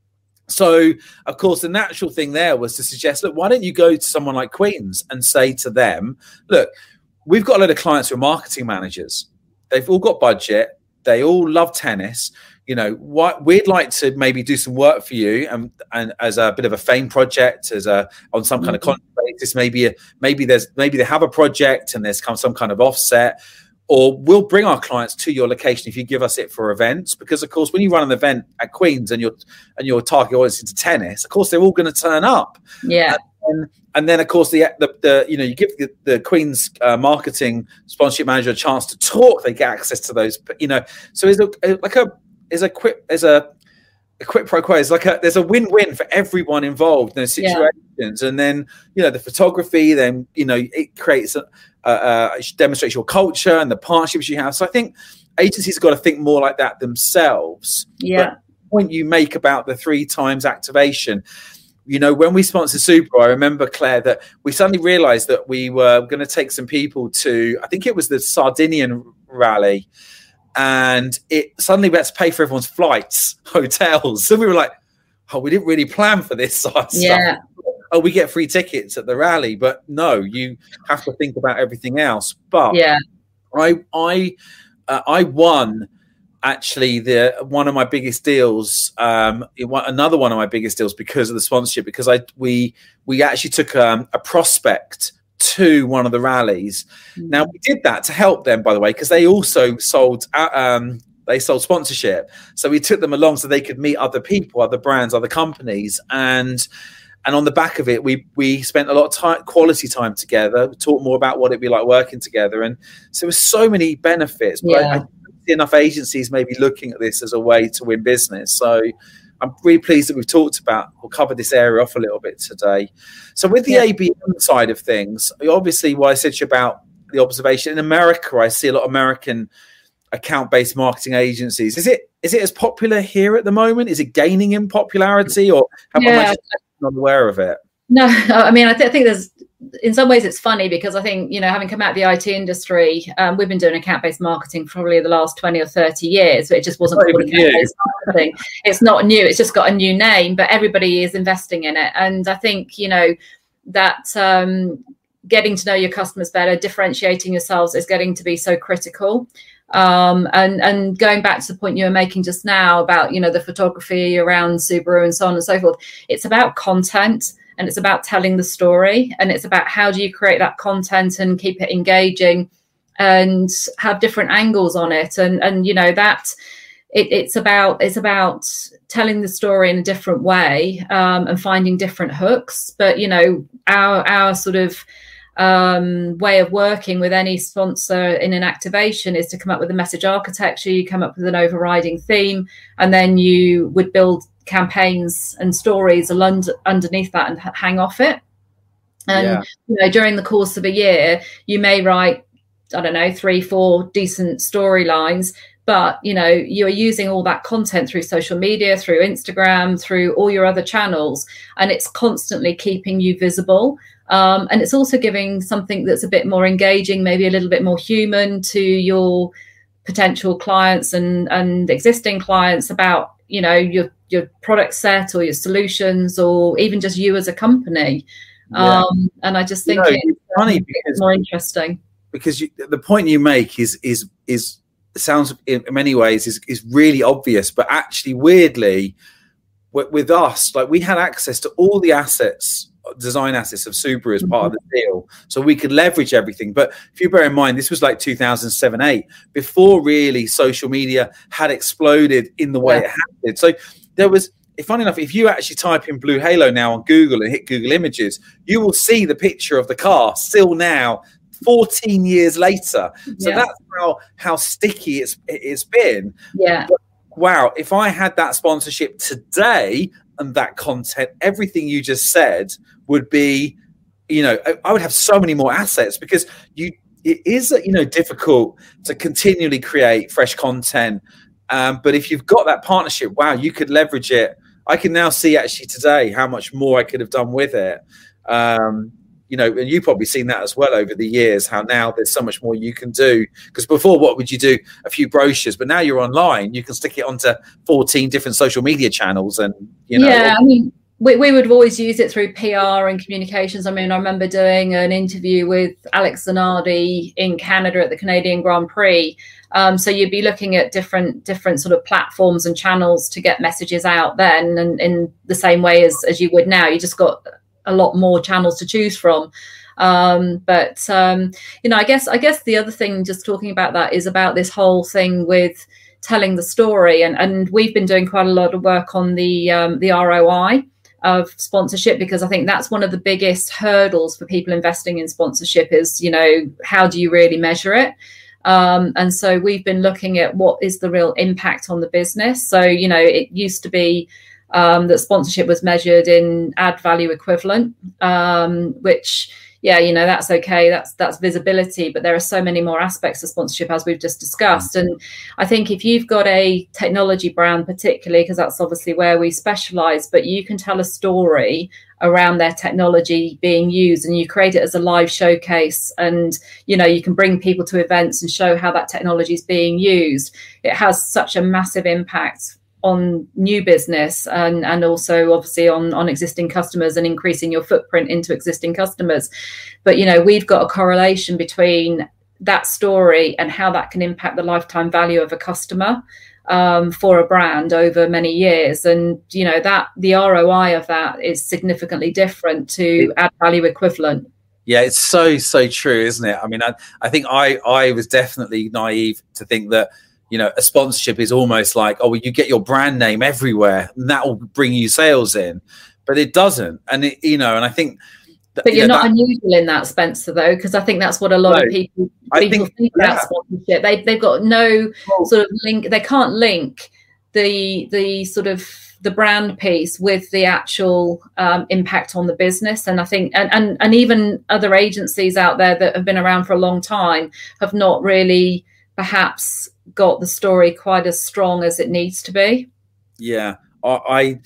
So, of course, the natural thing there was to suggest, look, why don't you go to someone like Queen's and say to them, look, we've got a lot of clients who are marketing managers. They've all got budget. They all love tennis. You know, what we'd like to maybe do some work for you, and, and as a bit of a fame project, as a on some kind mm-hmm. of contract basis. Maybe, a, maybe there's maybe they have a project and there's come some kind of offset. Or we'll bring our clients to your location if you give us it for events, because of course when you run an event at Queen's and your and your target audience into tennis, of course they're all going to turn up. Yeah. And, and then of course the the, the you know you give the, the Queen's uh, marketing sponsorship manager a chance to talk. They get access to those. You know, so is like a is a quick is a a quid pro quo. It's like a there's a win-win for everyone involved in those situations. Yeah. And then you know the photography. Then you know it creates a. Uh, uh, it demonstrates your culture and the partnerships you have. So I think agencies have got to think more like that themselves. Yeah. But the point you make about the three times activation, you know, when we sponsored Subaru, I remember, Claire, that we suddenly realized that we were going to take some people to, I think it was the Sardinian rally, and it suddenly we had to pay for everyone's flights, hotels. So we were like, oh, we didn't really plan for this sort of yeah. stuff. Oh, we get free tickets at the rally, but no, you have to think about everything else. But yeah, I I uh, I won actually the one of my biggest deals, um, another one of my biggest deals because of the sponsorship. Because I we we actually took um, a prospect to one of the rallies. Mm-hmm. Now we did that to help them, by the way, because they also sold. Uh, um, They sold sponsorship, so we took them along so they could meet other people, other brands, other companies, and. And on the back of it, we we spent a lot of time, quality time together. We talked more about what it'd be like working together, and so there's so many benefits. But yeah. I, I don't see enough agencies maybe looking at this as a way to win business. So I'm really pleased that we've talked about or covered this area off a little bit today. So with the yeah. A B M side of things, obviously, what I said to you about the observation in America, I see a lot of American account-based marketing agencies. Is it is it as popular here at the moment? Is it gaining in popularity, or have yeah. I not aware of it? No, I mean, I, th- I think there's, in some ways it's funny because I think, you know, having come out of the I T industry, um, we've been doing account-based marketing for probably the last twenty or thirty years, but it just wasn't called account-based marketing. It's not new, it's just got a new name, but everybody is investing in it. And I think, you know, that um, getting to know your customers better, differentiating yourselves is getting to be so critical. Um, and, and going back to the point you were making just now about, you know, the photography around Subaru and so on and so forth, it's about content and it's about telling the story, and it's about how do you create that content and keep it engaging and have different angles on it. And, and, you know, that it, it's about, it's about telling the story in a different way, um, and finding different hooks. But, you know, our, our sort of, um way of working with any sponsor in an activation is to come up with a message architecture. You come up with an overriding theme, and then you would build campaigns and stories underneath that and hang off it. And yeah. you know, during the course of a year, you may write, I don't know, three, four decent storylines, but you know, you're using all that content through social media, through Instagram, through all your other channels, and it's constantly keeping you visible. Um, and it's also giving something that's a bit more engaging, maybe a little bit more human to your potential clients and, and existing clients about, you know, your, your product set or your solutions, or even just you as a company. Yeah. Um, and I just think you know, it's, funny um, because, it's more interesting. Because you, the point you make is, is, is sounds in many ways is, is really obvious, but actually weirdly with, with us, like we had access to all the assets, design assets of Subaru as part mm-hmm. of the deal, so we could leverage everything. But if you bear in mind, this was like two thousand seven, eight, before really social media had exploded in the way yeah. it had. So there was, funny enough, if you actually type in Blue Halo now on Google and hit Google Images, you will see the picture of the car still now, fourteen years later. So yeah. that's how how sticky it's it's been. Yeah. But, wow, if I had that sponsorship today and that content, everything you just said would be, you know, I, I would have so many more assets, because you it is, you know, difficult to continually create fresh content. Um, but if you've got that partnership, wow, you could leverage it I can now see actually today how much more I could have done with it. Um, you know, and you've probably seen that as well over the years, how now there's so much more you can do. Because before, what would you do? A few brochures, but now you're online. You can stick it onto fourteen different social media channels, and you know. Yeah, I mean, we, we would always use it through P R and communications. I mean, I remember doing an interview with Alex Zanardi in Canada at the Canadian Grand Prix. Um, so you'd be looking at different different sort of platforms and channels to get messages out then, and in the same way as as you would now. You just got a lot more channels to choose from. Um, but, um, you know, I guess, I guess the other thing, just talking about that, is about this whole thing with telling the story. And, and we've been doing quite a lot of work on the, um, the R O I of sponsorship, because I think that's one of the biggest hurdles for people investing in sponsorship is, you know, how do you really measure it? Um, and so we've been looking at what is the real impact on the business. So, you know, it used to be Um, that sponsorship was measured in ad value equivalent, um, which, yeah, you know, that's okay. That's that's visibility. But there are so many more aspects of sponsorship, as we've just discussed. And I think if you've got a technology brand, particularly, because that's obviously where we specialize, but you can tell a story around their technology being used, and you create it as a live showcase, and, you know, you can bring people to events and show how that technology is being used. It has such a massive impact on new business, and, and also obviously on, on existing customers and increasing your footprint into existing customers. But, you know, we've got a correlation between that story and how that can impact the lifetime value of a customer um, for a brand over many years. And, you know, that the R O I of that is significantly different to ad value equivalent. Yeah, it's so, so true, isn't it? I mean, I, I think I, I was definitely naive to think that, you know, a sponsorship is almost like, oh, well, you get your brand name everywhere and that will bring you sales in, but it doesn't. And it, you know, and I think, that, but you're you know, not that, unusual in that, Spencer, though, because I think that's what a lot no, of people, I people think, think about yeah. sponsorship. They they've got no sort of link. They can't link the the sort of the brand piece with the actual um, impact on the business. And I think, and, and and even other agencies out there that have been around for a long time have not really perhaps got the story quite as strong as it needs to be. Yeah, I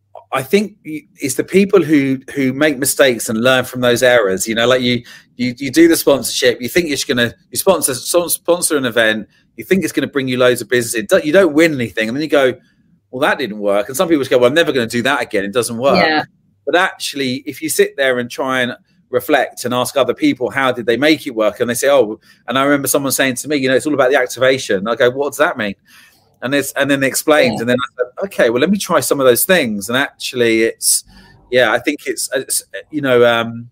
I think it's the people who who make mistakes and learn from those errors. You know, like you you you do the sponsorship, you think you're going to you sponsor sponsor an event, you think it's going to bring you loads of business. You don't win anything, and then you go, well, that didn't work. And some people just go, well, I'm never going to do that again. It doesn't work. Yeah. But actually, if you sit there and try and reflect and ask other people, how did they make it work? And they say, oh, and I remember someone saying to me, you know, it's all about the activation. And I go, what does that mean? And it's, and then they explained, yeah. And then I said, okay, well, let me try some of those things. And actually it's, yeah, I think it's, it's you know, um,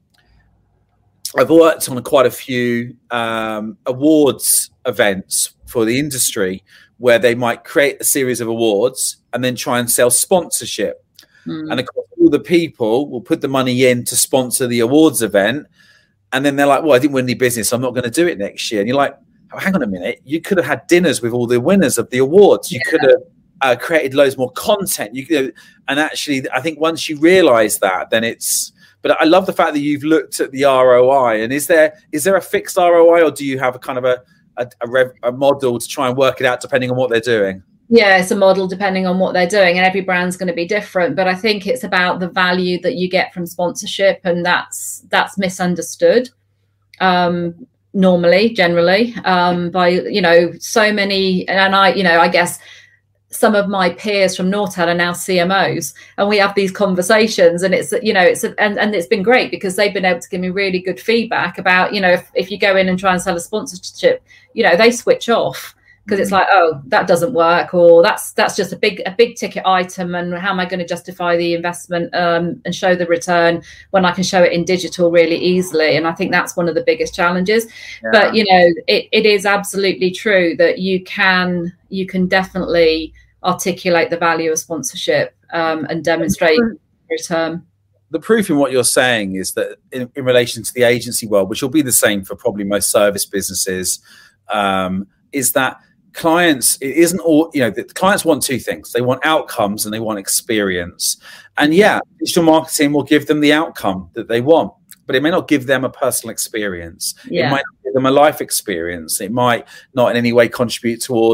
I've worked on quite a few um, awards events for the industry where they might create a series of awards and then try and sell sponsorship. Mm. And of course, all the people will put the money in to sponsor the awards event. And then they're like, well, I didn't win any business, so I'm not going to do it next year. And you're like, oh, hang on a minute. You could have had dinners with all the winners of the awards. You yeah. could have uh, created loads more content. You could have, and actually, I think once you realize that, then it's, but I love the fact that you've looked at the R O I. And is there is there a fixed R O I, or do you have a kind of a, a, a, rev, a model to try and work it out depending on what they're doing? Yeah, it's a model depending on what they're doing, and every brand's going to be different. But I think it's about the value that you get from sponsorship, and that's that's misunderstood um, normally, generally, um, by, you know, so many. And I, you know, I guess some of my peers from Nortel are now C M Os, and we have these conversations, and it's, you know, it's a, and, and it's been great because they've been able to give me really good feedback about, you know, if, if you go in and try and sell a sponsorship, you know, they switch off. Because it's like, oh, that doesn't work, or that's that's just a big a big ticket item, and how am I going to justify the investment um, and show the return when I can show it in digital really easily? And I think that's one of the biggest challenges. Yeah. But you know, it, it is absolutely true that you can you can definitely articulate the value of sponsorship um, and demonstrate return. The proof in what you're saying is that in, in relation to the agency world, which will be the same for probably most service businesses, um, is that clients, it isn't all, you know, the clients want two things. They want outcomes and they want experience. And yeah, digital marketing will give them the outcome that they want, but it may not give them a personal experience. Yeah. It might not give them a life experience. It might not in any way contribute towards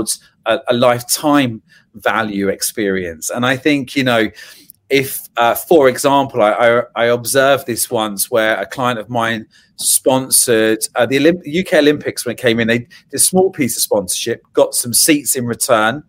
a, a lifetime value experience. And I think, you know, if, uh, for example, I, I, I observed this once where a client of mine sponsored uh, the Olymp- U K Olympics when it came in. They did a small piece of sponsorship, got some seats in return.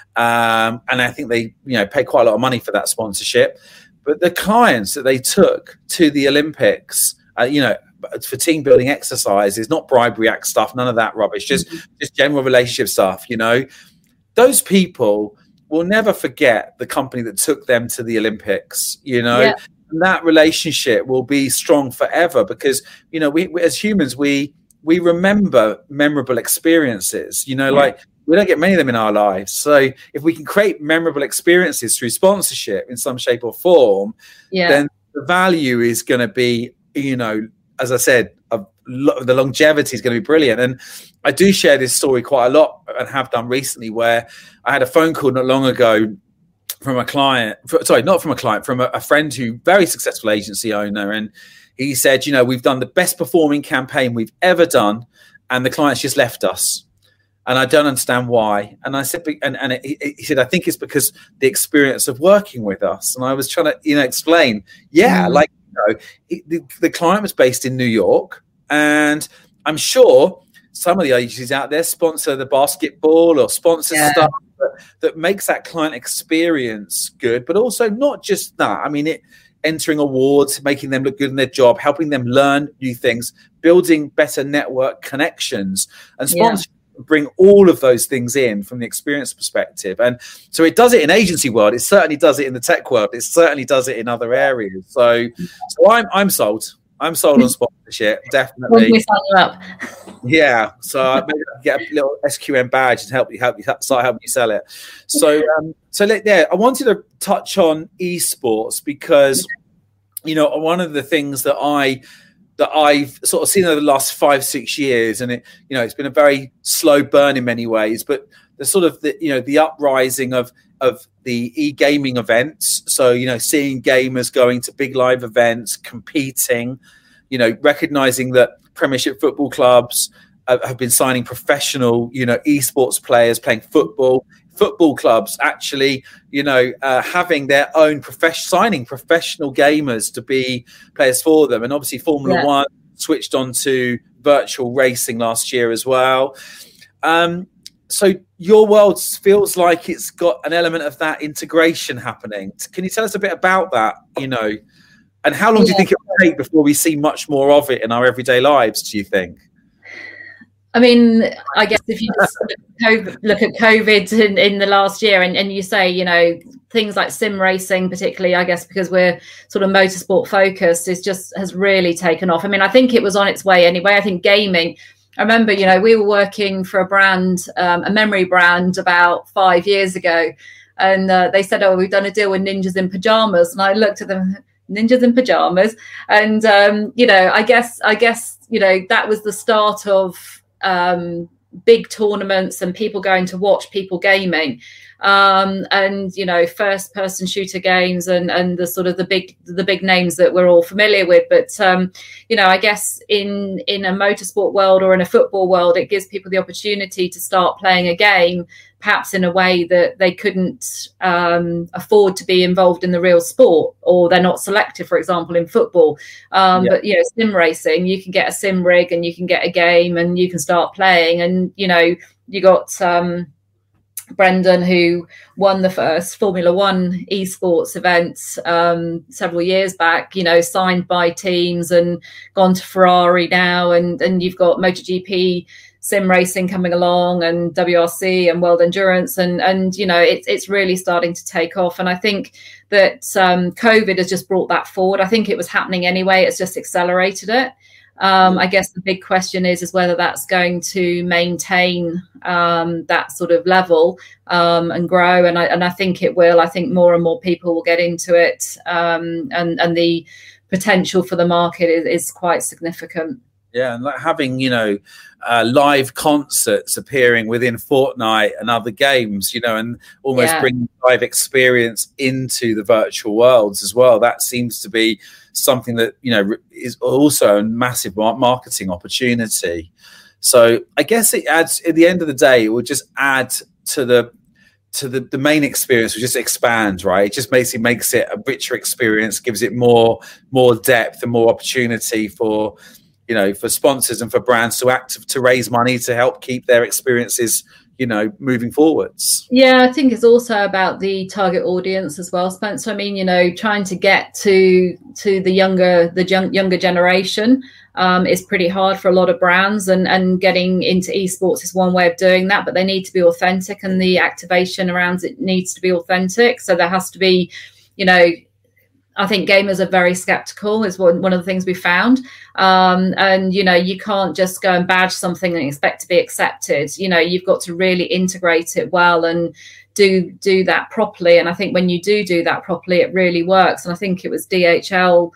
Um, and I think they, you know, paid quite a lot of money for that sponsorship. But the clients that they took to the Olympics, uh, you know, for team building exercises, not bribery act stuff, none of that rubbish, just, mm-hmm. just general relationship stuff, you know, those people will never forget the company that took them to the Olympics, you know, yeah. and that relationship will be strong forever because, you know, we, we as humans, we, we remember memorable experiences, you know, yeah. like we don't get many of them in our lives. So if we can create memorable experiences through sponsorship in some shape or form, yeah. then the value is going to be, you know, as I said, a, the longevity is going to be brilliant. And I do share this story quite a lot and have done recently where I had a phone call not long ago from a client, sorry, not from a client, from a, a friend who, very successful agency owner. And he said, you know, we've done the best performing campaign we've ever done. And the client's just left us. And I don't understand why. And I said, and, and it, he said, I think it's because the experience of working with us. And I was trying to, you know, explain, yeah, mm. like, you know, he, the, the client was based in New York. And I'm sure some of the agencies out there sponsor the basketball or sponsor yeah. stuff that, that makes that client experience good, but also not just that. I mean, it entering awards, making them look good in their job, helping them learn new things, building better network connections, and sponsorship. Yeah. Bring all of those things in from the experience perspective. And so it does it in agency world. It certainly does it in the tech world. It certainly does it in other areas. So, so I'm, I'm sold. I'm sold on sponsorship. Definitely. We sign you up. Yeah. So maybe I can get a little S Q M badge and help you, help you start helping you sell it. So, um, so let, yeah, I wanted to touch on esports because, you know, one of the things that I, that I've sort of seen over the last five, six years. And it, you know, it's been a very slow burn in many ways, but the sort of the, you know, the uprising of, of the e-gaming events. So, you know, seeing gamers going to big live events, competing, you know, recognizing that Premiership football clubs uh, have been signing professional, you know, esports players playing football. Football clubs actually, you know, uh, having their own profession, signing professional gamers to be players for them. And obviously Formula yeah. One switched on to virtual racing last year as well. Um, so your world feels like it's got an element of that integration happening. Can you tell us a bit about that, you know, and how long yeah. do you think it will take before we see much more of it in our everyday lives, do you think? I mean, I guess if you just look at COVID in, in the last year and, and you say, you know, things like sim racing, particularly, I guess, because we're sort of motorsport focused, is just has really taken off. I mean, I think it was on its way anyway. I think gaming, I remember, you know, we were working for a brand, um, a memory brand about five years ago. And uh, they said, oh, we've done a deal with Ninjas in Pajamas. And I looked at them, Ninjas in Pajamas. And, um, you know, I guess, I guess, you know, that was the start of um big tournaments and people going to watch people gaming, um and you know, first person shooter games and and the sort of the big the big names that we're all familiar with. But um you know, I guess in in a motorsport world or in a football world, it gives people the opportunity to start playing a game perhaps in a way that they couldn't um afford to be involved in the real sport, or they're not selected, for example, in football. um yeah. But you know, sim racing, you can get a sim rig and you can get a game and you can start playing. And you know, you got um Brendan, who won the first Formula One esports event um, several years back, you know, signed by teams and gone to Ferrari now. And, and you've got MotoGP sim racing coming along, and W R C and World Endurance. And, and you know, it's it's really starting to take off. And I think that um, COVID has just brought that forward. I think it was happening anyway. It's just accelerated it. Um, I guess the big question is, is whether that's going to maintain um, that sort of level um, and grow. And I, and I think it will. I think more and more people will get into it. Um, and, and the potential for the market is, is quite significant. Yeah, and like having, you know, uh, live concerts appearing within Fortnite and other games, you know, and almost yeah. bringing live experience into the virtual worlds as well. That seems to be something that, you know, is also a massive marketing opportunity. So I guess it adds, at the end of the day, it will just add to the to the, the main experience, which just expands, right? It just basically makes it a richer experience, gives it more more depth and more opportunity for, you know, for sponsors and for brands to act to raise money to help keep their experiences, you know, moving forwards. Yeah, I think it's also about the target audience as well, Spencer. I mean, you know, trying to get to to the younger the young, younger generation um, is pretty hard for a lot of brands, and and getting into esports is one way of doing that. But they need to be authentic, and the activation around it needs to be authentic. So there has to be, you know, I think gamers are very skeptical is one, one of the things we found. Um, and, you know, you can't just go and badge something and expect to be accepted. You know, you've got to really integrate it well and do do that properly. And I think when you do do that properly, it really works. And I think it was D H L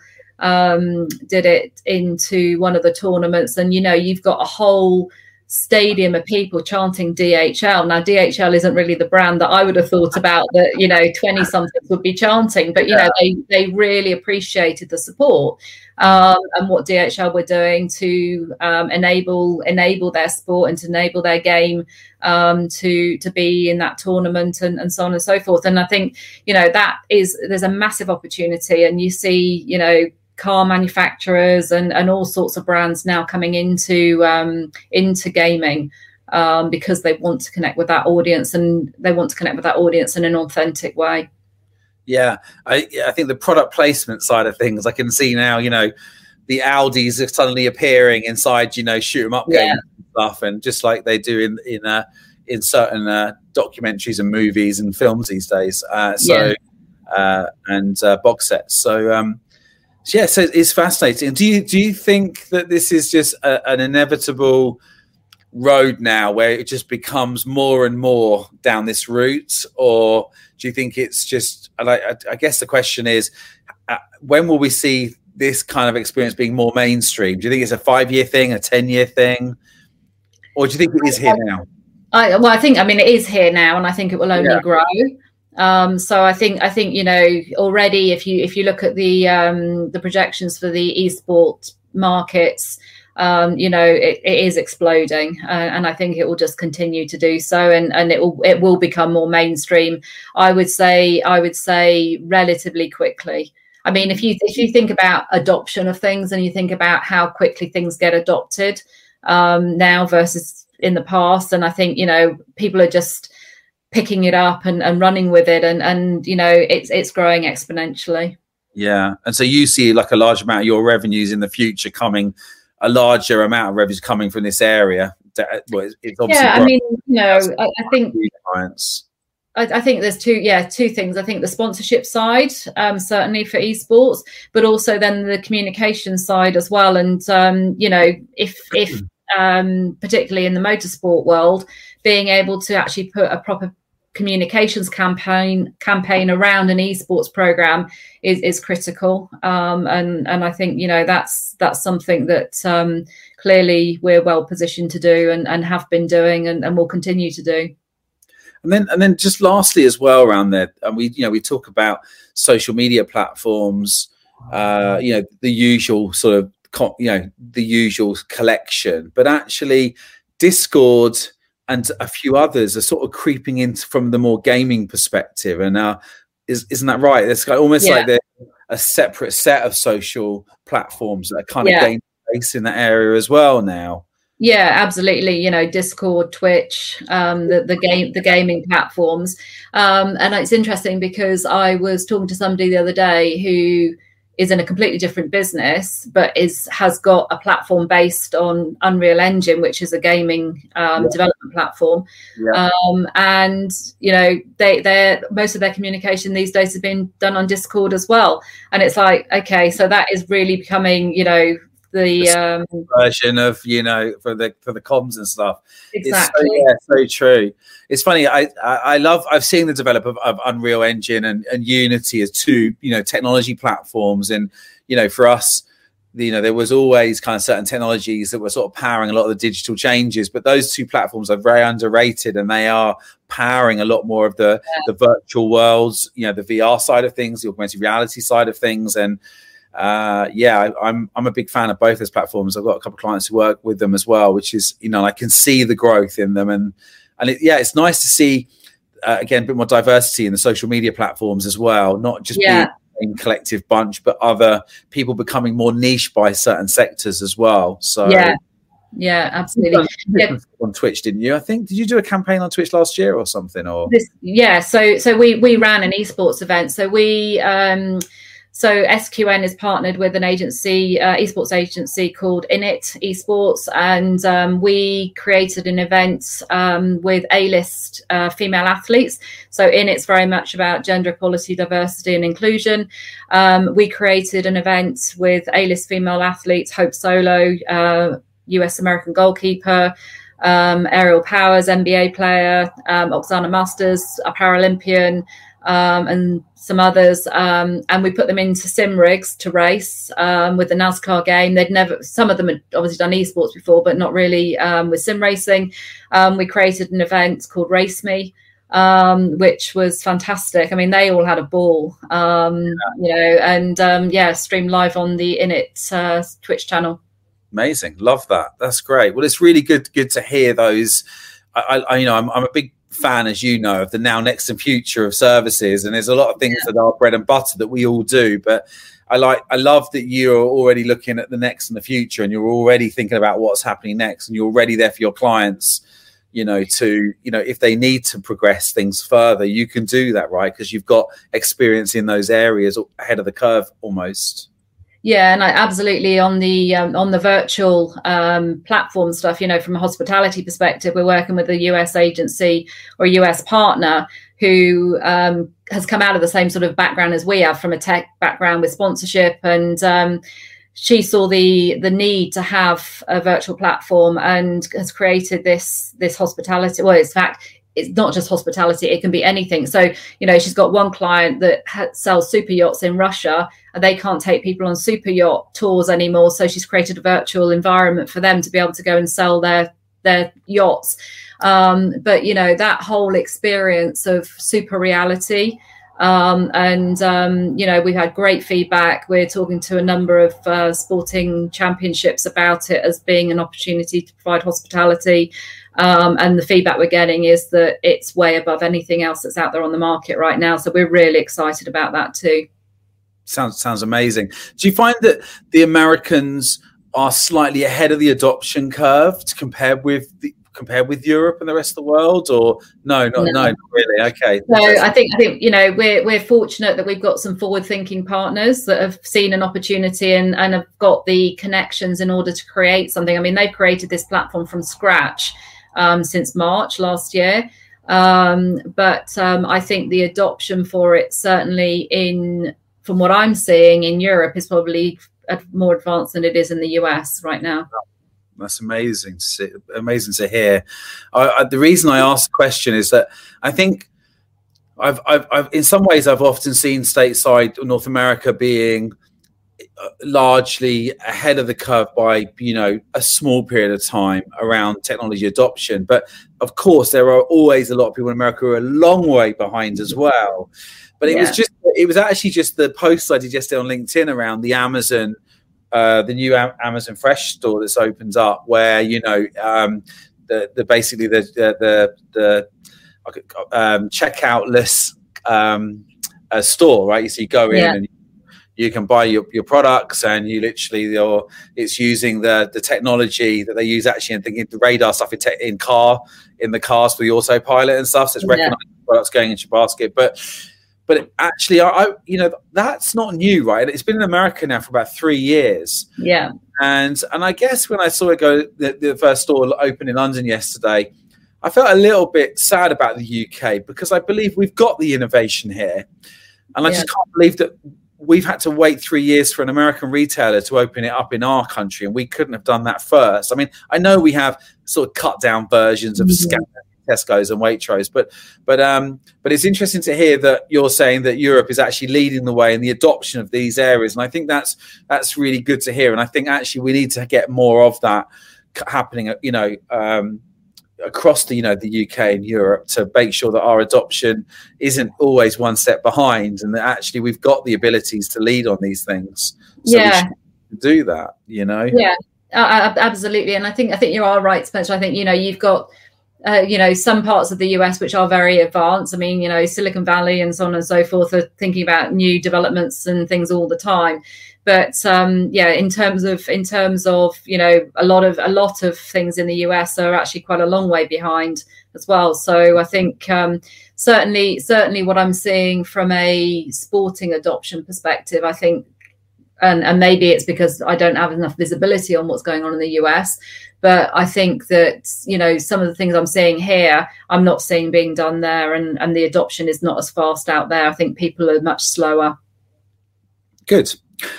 um, did it into one of the tournaments. And, you know, you've got a whole stadium of people chanting D H L. Now, D H L isn't really the brand that I would have thought about that, you know, twenty somethings would be chanting, but, you know, they, they really appreciated the support um, and what D H L were doing to um, enable enable their sport and to enable their game um, to to be in that tournament and, and so on and so forth. And I think, you know, that is, there's a massive opportunity, and you see, you know, car manufacturers and, and all sorts of brands now coming into um, into gaming um, because they want to connect with that audience, and they want to connect with that audience in an authentic way. Yeah, I, I think the product placement side of things, I can see now, you know, the Audis are suddenly appearing inside, you know, shoot 'em up yeah. games and stuff, and just like they do in in uh, in certain uh, documentaries and movies and films these days. Uh, so yeah. uh, and uh, box sets. So. Um, Yeah, so it's fascinating. Do you do you think that this is just a, an inevitable road now, where it just becomes more and more down this route, or do you think it's just? I, I guess the question is, uh, when will we see this kind of experience being more mainstream? Do you think it's a five-year thing, a ten-year thing, or do you think it is here now? I, well, I think I mean it is here now, and I think it will only yeah. grow. Um, so I think I think you know already if you if you look at the um, the projections for the esports markets, um, you know it, it is exploding, uh, and I think it will just continue to do so, and and it will it will become more mainstream. I would say I would say relatively quickly. I mean, if you if you think about adoption of things, and you think about how quickly things get adopted um, now versus in the past, and I think you know people are just picking it up and, and running with it, and and you know it's it's growing exponentially. Yeah, and so you see like a large amount of your revenues in the future coming, a larger amount of revenues coming from this area. Well, it's obviously yeah, I mean, you know, I, I think clients. I, I think there's two, yeah, two things. I think the sponsorship side, um, certainly for esports, but also then the communication side as well. And um, you know, if if um, particularly in the motorsport world, being able to actually put a proper communications campaign campaign around an esports program is is critical, um, and and I think you know that's that's something that um, clearly we're well positioned to do, and, and have been doing, and, and will continue to do. And then and then just lastly as well around there, and we you know we talk about social media platforms, uh, you know the usual sort of you know the usual collection, but actually Discord and a few others are sort of creeping into from the more gaming perspective. And uh, is, isn't that right? It's almost yeah. like they're a separate set of social platforms that are kind yeah. of gaining place in that area as well now. Yeah, absolutely. You know, Discord, Twitch, um, the, the game, the gaming platforms. Um, and it's interesting because I was talking to somebody the other day who is in a completely different business, but is has got a platform based on Unreal Engine, which is a gaming um, yeah. development platform. Yeah. Um, and you know, they they most of their communication these days has been done on Discord as well. And it's like, okay, so that is really becoming, you know, the um, version of you know for the for the comms and stuff. Exactly. It's so, yeah, so true. It's funny. I, I I love. I've seen the development of, of Unreal Engine and, and Unity as two you know technology platforms, and you know for us, you know there was always kind of certain technologies that were sort of powering a lot of the digital changes, but those two platforms are very underrated, and they are powering a lot more of the yeah. the virtual worlds. You know the V R side of things, the augmented reality side of things, and. Uh, yeah, I, I'm I'm a big fan of both those platforms. I've got a couple of clients who work with them as well, which is you know I can see the growth in them, and and it, yeah, it's nice to see uh, again a bit more diversity in the social media platforms as well, not just yeah. being a collective bunch, but other people becoming more niche by certain sectors as well. So yeah. Yeah, absolutely. Yeah. On Twitch, didn't you? I think, did you do a campaign on Twitch last year or something? Or this, yeah, so so we we ran an esports event. So we um so S Q N is partnered with an agency, uh, esports agency called Init Esports, and um, we created an event um, with A-list uh, female athletes. So Init's very much about gender equality, diversity, and inclusion. Um, we created an event with A-list female athletes, Hope Solo, uh, U S American goalkeeper, um, Aerial Powers, N B A player, um, Oksana Masters, a Paralympian, um, and some others. Um, and we put them into sim rigs to race um, with the NASCAR game. They'd never, some of them had obviously done esports before, but not really um, with sim racing. Um, we created an event called Race Me, um, which was fantastic. I mean, they all had a ball, um, you know, and um, yeah, streamed live on the Init uh, Twitch channel. Amazing, love that. That's great. Well, it's really good, good to hear those. I, I you know, I'm, I'm a big fan, as you know, of the now, next, and future of services, and there's a lot of things yeah. that are bread and butter that we all do. But I like, I love that you're already looking at the next and the future, and you're already thinking about what's happening next, and you're already there for your clients. You know, to you know, if they need to progress things further, you can do that, right? Because you've got experience in those areas ahead of the curve, almost. Yeah, and I absolutely on the um, on the virtual um, platform stuff, you know, from a hospitality perspective, we're working with a U S agency or a U S partner who um, has come out of the same sort of background as we have, from a tech background with sponsorship, and um, she saw the the need to have a virtual platform and has created this this hospitality. Well, in fact, it's not just hospitality, it can be anything. So, you know, she's got one client that ha- sells super yachts in Russia, and they can't take people on super yacht tours anymore. So she's created a virtual environment for them to be able to go and sell their, their yachts. Um, but, you know, that whole experience of super reality, um, and, um, you know, we've had great feedback. We're talking to a number of uh, sporting championships about it as being an opportunity to provide hospitality. Um, and the feedback we're getting is that it's way above anything else that's out there on the market right now. So we're really excited about that too. Sounds sounds amazing. Do you find that the Americans are slightly ahead of the adoption curve to compare with the, compared with Europe and the rest of the world, or no, not, no, no not really? Okay. So I think I think you know we're we're fortunate that we've got some forward-thinking partners that have seen an opportunity and and have got the connections in order to create something. I mean, they've created this platform from scratch um, since March last year. Um, but um, I think the adoption for it, certainly in from what I'm seeing in Europe, is probably more advanced than it is in the U S right now. That's amazing to see, amazing to hear. I, I, the reason I asked the question is that I think I've, I've, I've, in some ways, I've often seen stateside North America being largely ahead of the curve by, you know, a small period of time around technology adoption. But of course, there are always a lot of people in America who are a long way behind as well. But it yeah. was just, it was actually just the post I did yesterday on LinkedIn around the Amazon, uh, the new Amazon Fresh store that's opened up, where, you know, um, the, the basically the the the, the um, checkoutless um, uh, store, right? So you go in yeah. and you can buy your, your products, and you literally, you're, it's using the the technology that they use actually in the, the radar stuff in, te- in car in the cars for the autopilot and stuff. So it's recognizing yeah. products going into your basket, but. But actually, I, I, you know, that's not new, right? It's been in America now for about three years. Yeah. And and I guess when I saw it go, the, the first store open in London yesterday, I felt a little bit sad about the U K, because I believe we've got the innovation here. And I yeah. just can't believe that we've had to wait three years for an American retailer to open it up in our country, and we couldn't have done that first. I mean, I know we have sort of cut down versions of mm-hmm. Scanner, Tesco's and Waitrose, but but um but it's interesting to hear that you're saying that Europe is actually leading the way in the adoption of these areas, and I think that's that's really good to hear. And I think actually we need to get more of that happening, you know, um across the, you know, the U K and Europe, to make sure that our adoption isn't always one step behind, and that actually we've got the abilities to lead on these things. So yeah, we should do that, you know. Yeah, uh, absolutely. And I think I think you are right, Spencer. I think, you know, you've got uh, you know, some parts of the U S which are very advanced. I mean, you know, Silicon Valley and so on and so forth are thinking about new developments and things all the time. But um, yeah, in terms of in terms of you know, a lot of a lot of things in the U S are actually quite a long way behind as well. So I think um, certainly certainly what I'm seeing from a sporting adoption perspective, I think, and, and maybe it's because I don't have enough visibility on what's going on in the U S, but I think that, you know, some of the things I'm seeing here, I'm not seeing being done there, and, and the adoption is not as fast out there. I think people are much slower. Good.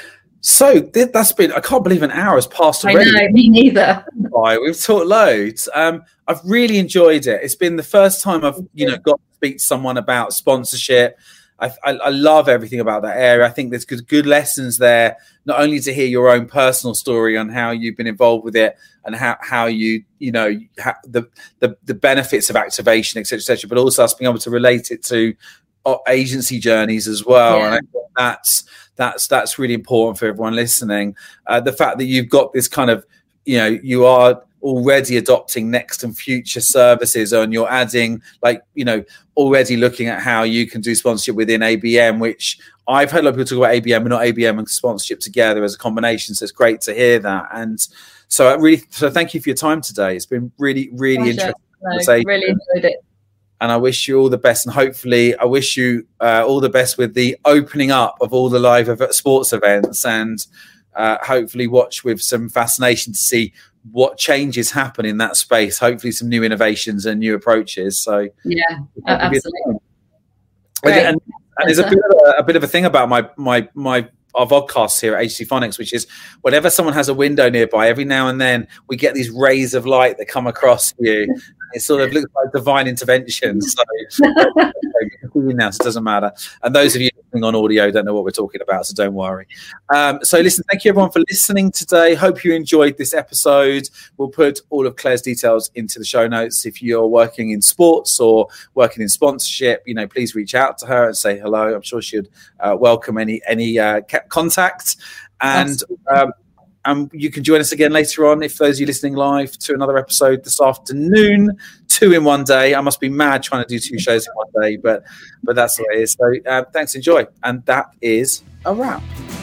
So th- that's been, I can't believe an hour has passed already. I know, me neither. We've talked loads. Um, I've really enjoyed it. It's been the first time I've, you know, got to speak to someone about sponsorship. I, I, I love everything about that area. I think there's good, good lessons there, not only to hear your own personal story on how you've been involved with it and how, how you, you know, ha- the, the, the benefits of activation, et cetera, et cetera, but also us being able to relate it to agency journeys as well. Yeah. And I think that's, that's, that's really important for everyone listening. Uh, the fact that you've got this kind of, you know, you are already adopting next and future services, and you're adding, like, you know, already looking at how you can do sponsorship within A B M, which I've heard a lot of people talk about A B M, but not A B M and sponsorship together as a combination. So it's great to hear that. And so I really, so thank you for your time today. It's been really, really Pleasure. interesting. No, really enjoyed it. And I wish you all the best. And hopefully I wish you uh, all the best with the opening up of all the live ev- sports events, and uh, hopefully watch with some fascination to see what changes happen in that space. Hopefully some new innovations and new approaches. So yeah, absolutely. And, and, and there's a bit, of a, a bit of a thing about my my my our vodcasts here at H C Phonics, which is whenever someone has a window nearby, every now and then we get these rays of light that come across you. It sort of looks like divine intervention. So now, so it doesn't matter. And those of you listening on audio don't know what we're talking about, so don't worry. Um, so listen, thank you everyone for listening today. Hope you enjoyed this episode. We'll put all of Claire's details into the show notes. If you're working in sports or working in sponsorship, you know, please reach out to her and say hello. I'm sure she'd uh, welcome any any uh, contact. And um, and you can join us again later on, if those of you listening live, to another episode this afternoon, two in one day. I must be mad trying to do two shows in one day, but but that's the way it is. So uh, thanks, enjoy. And that is a wrap.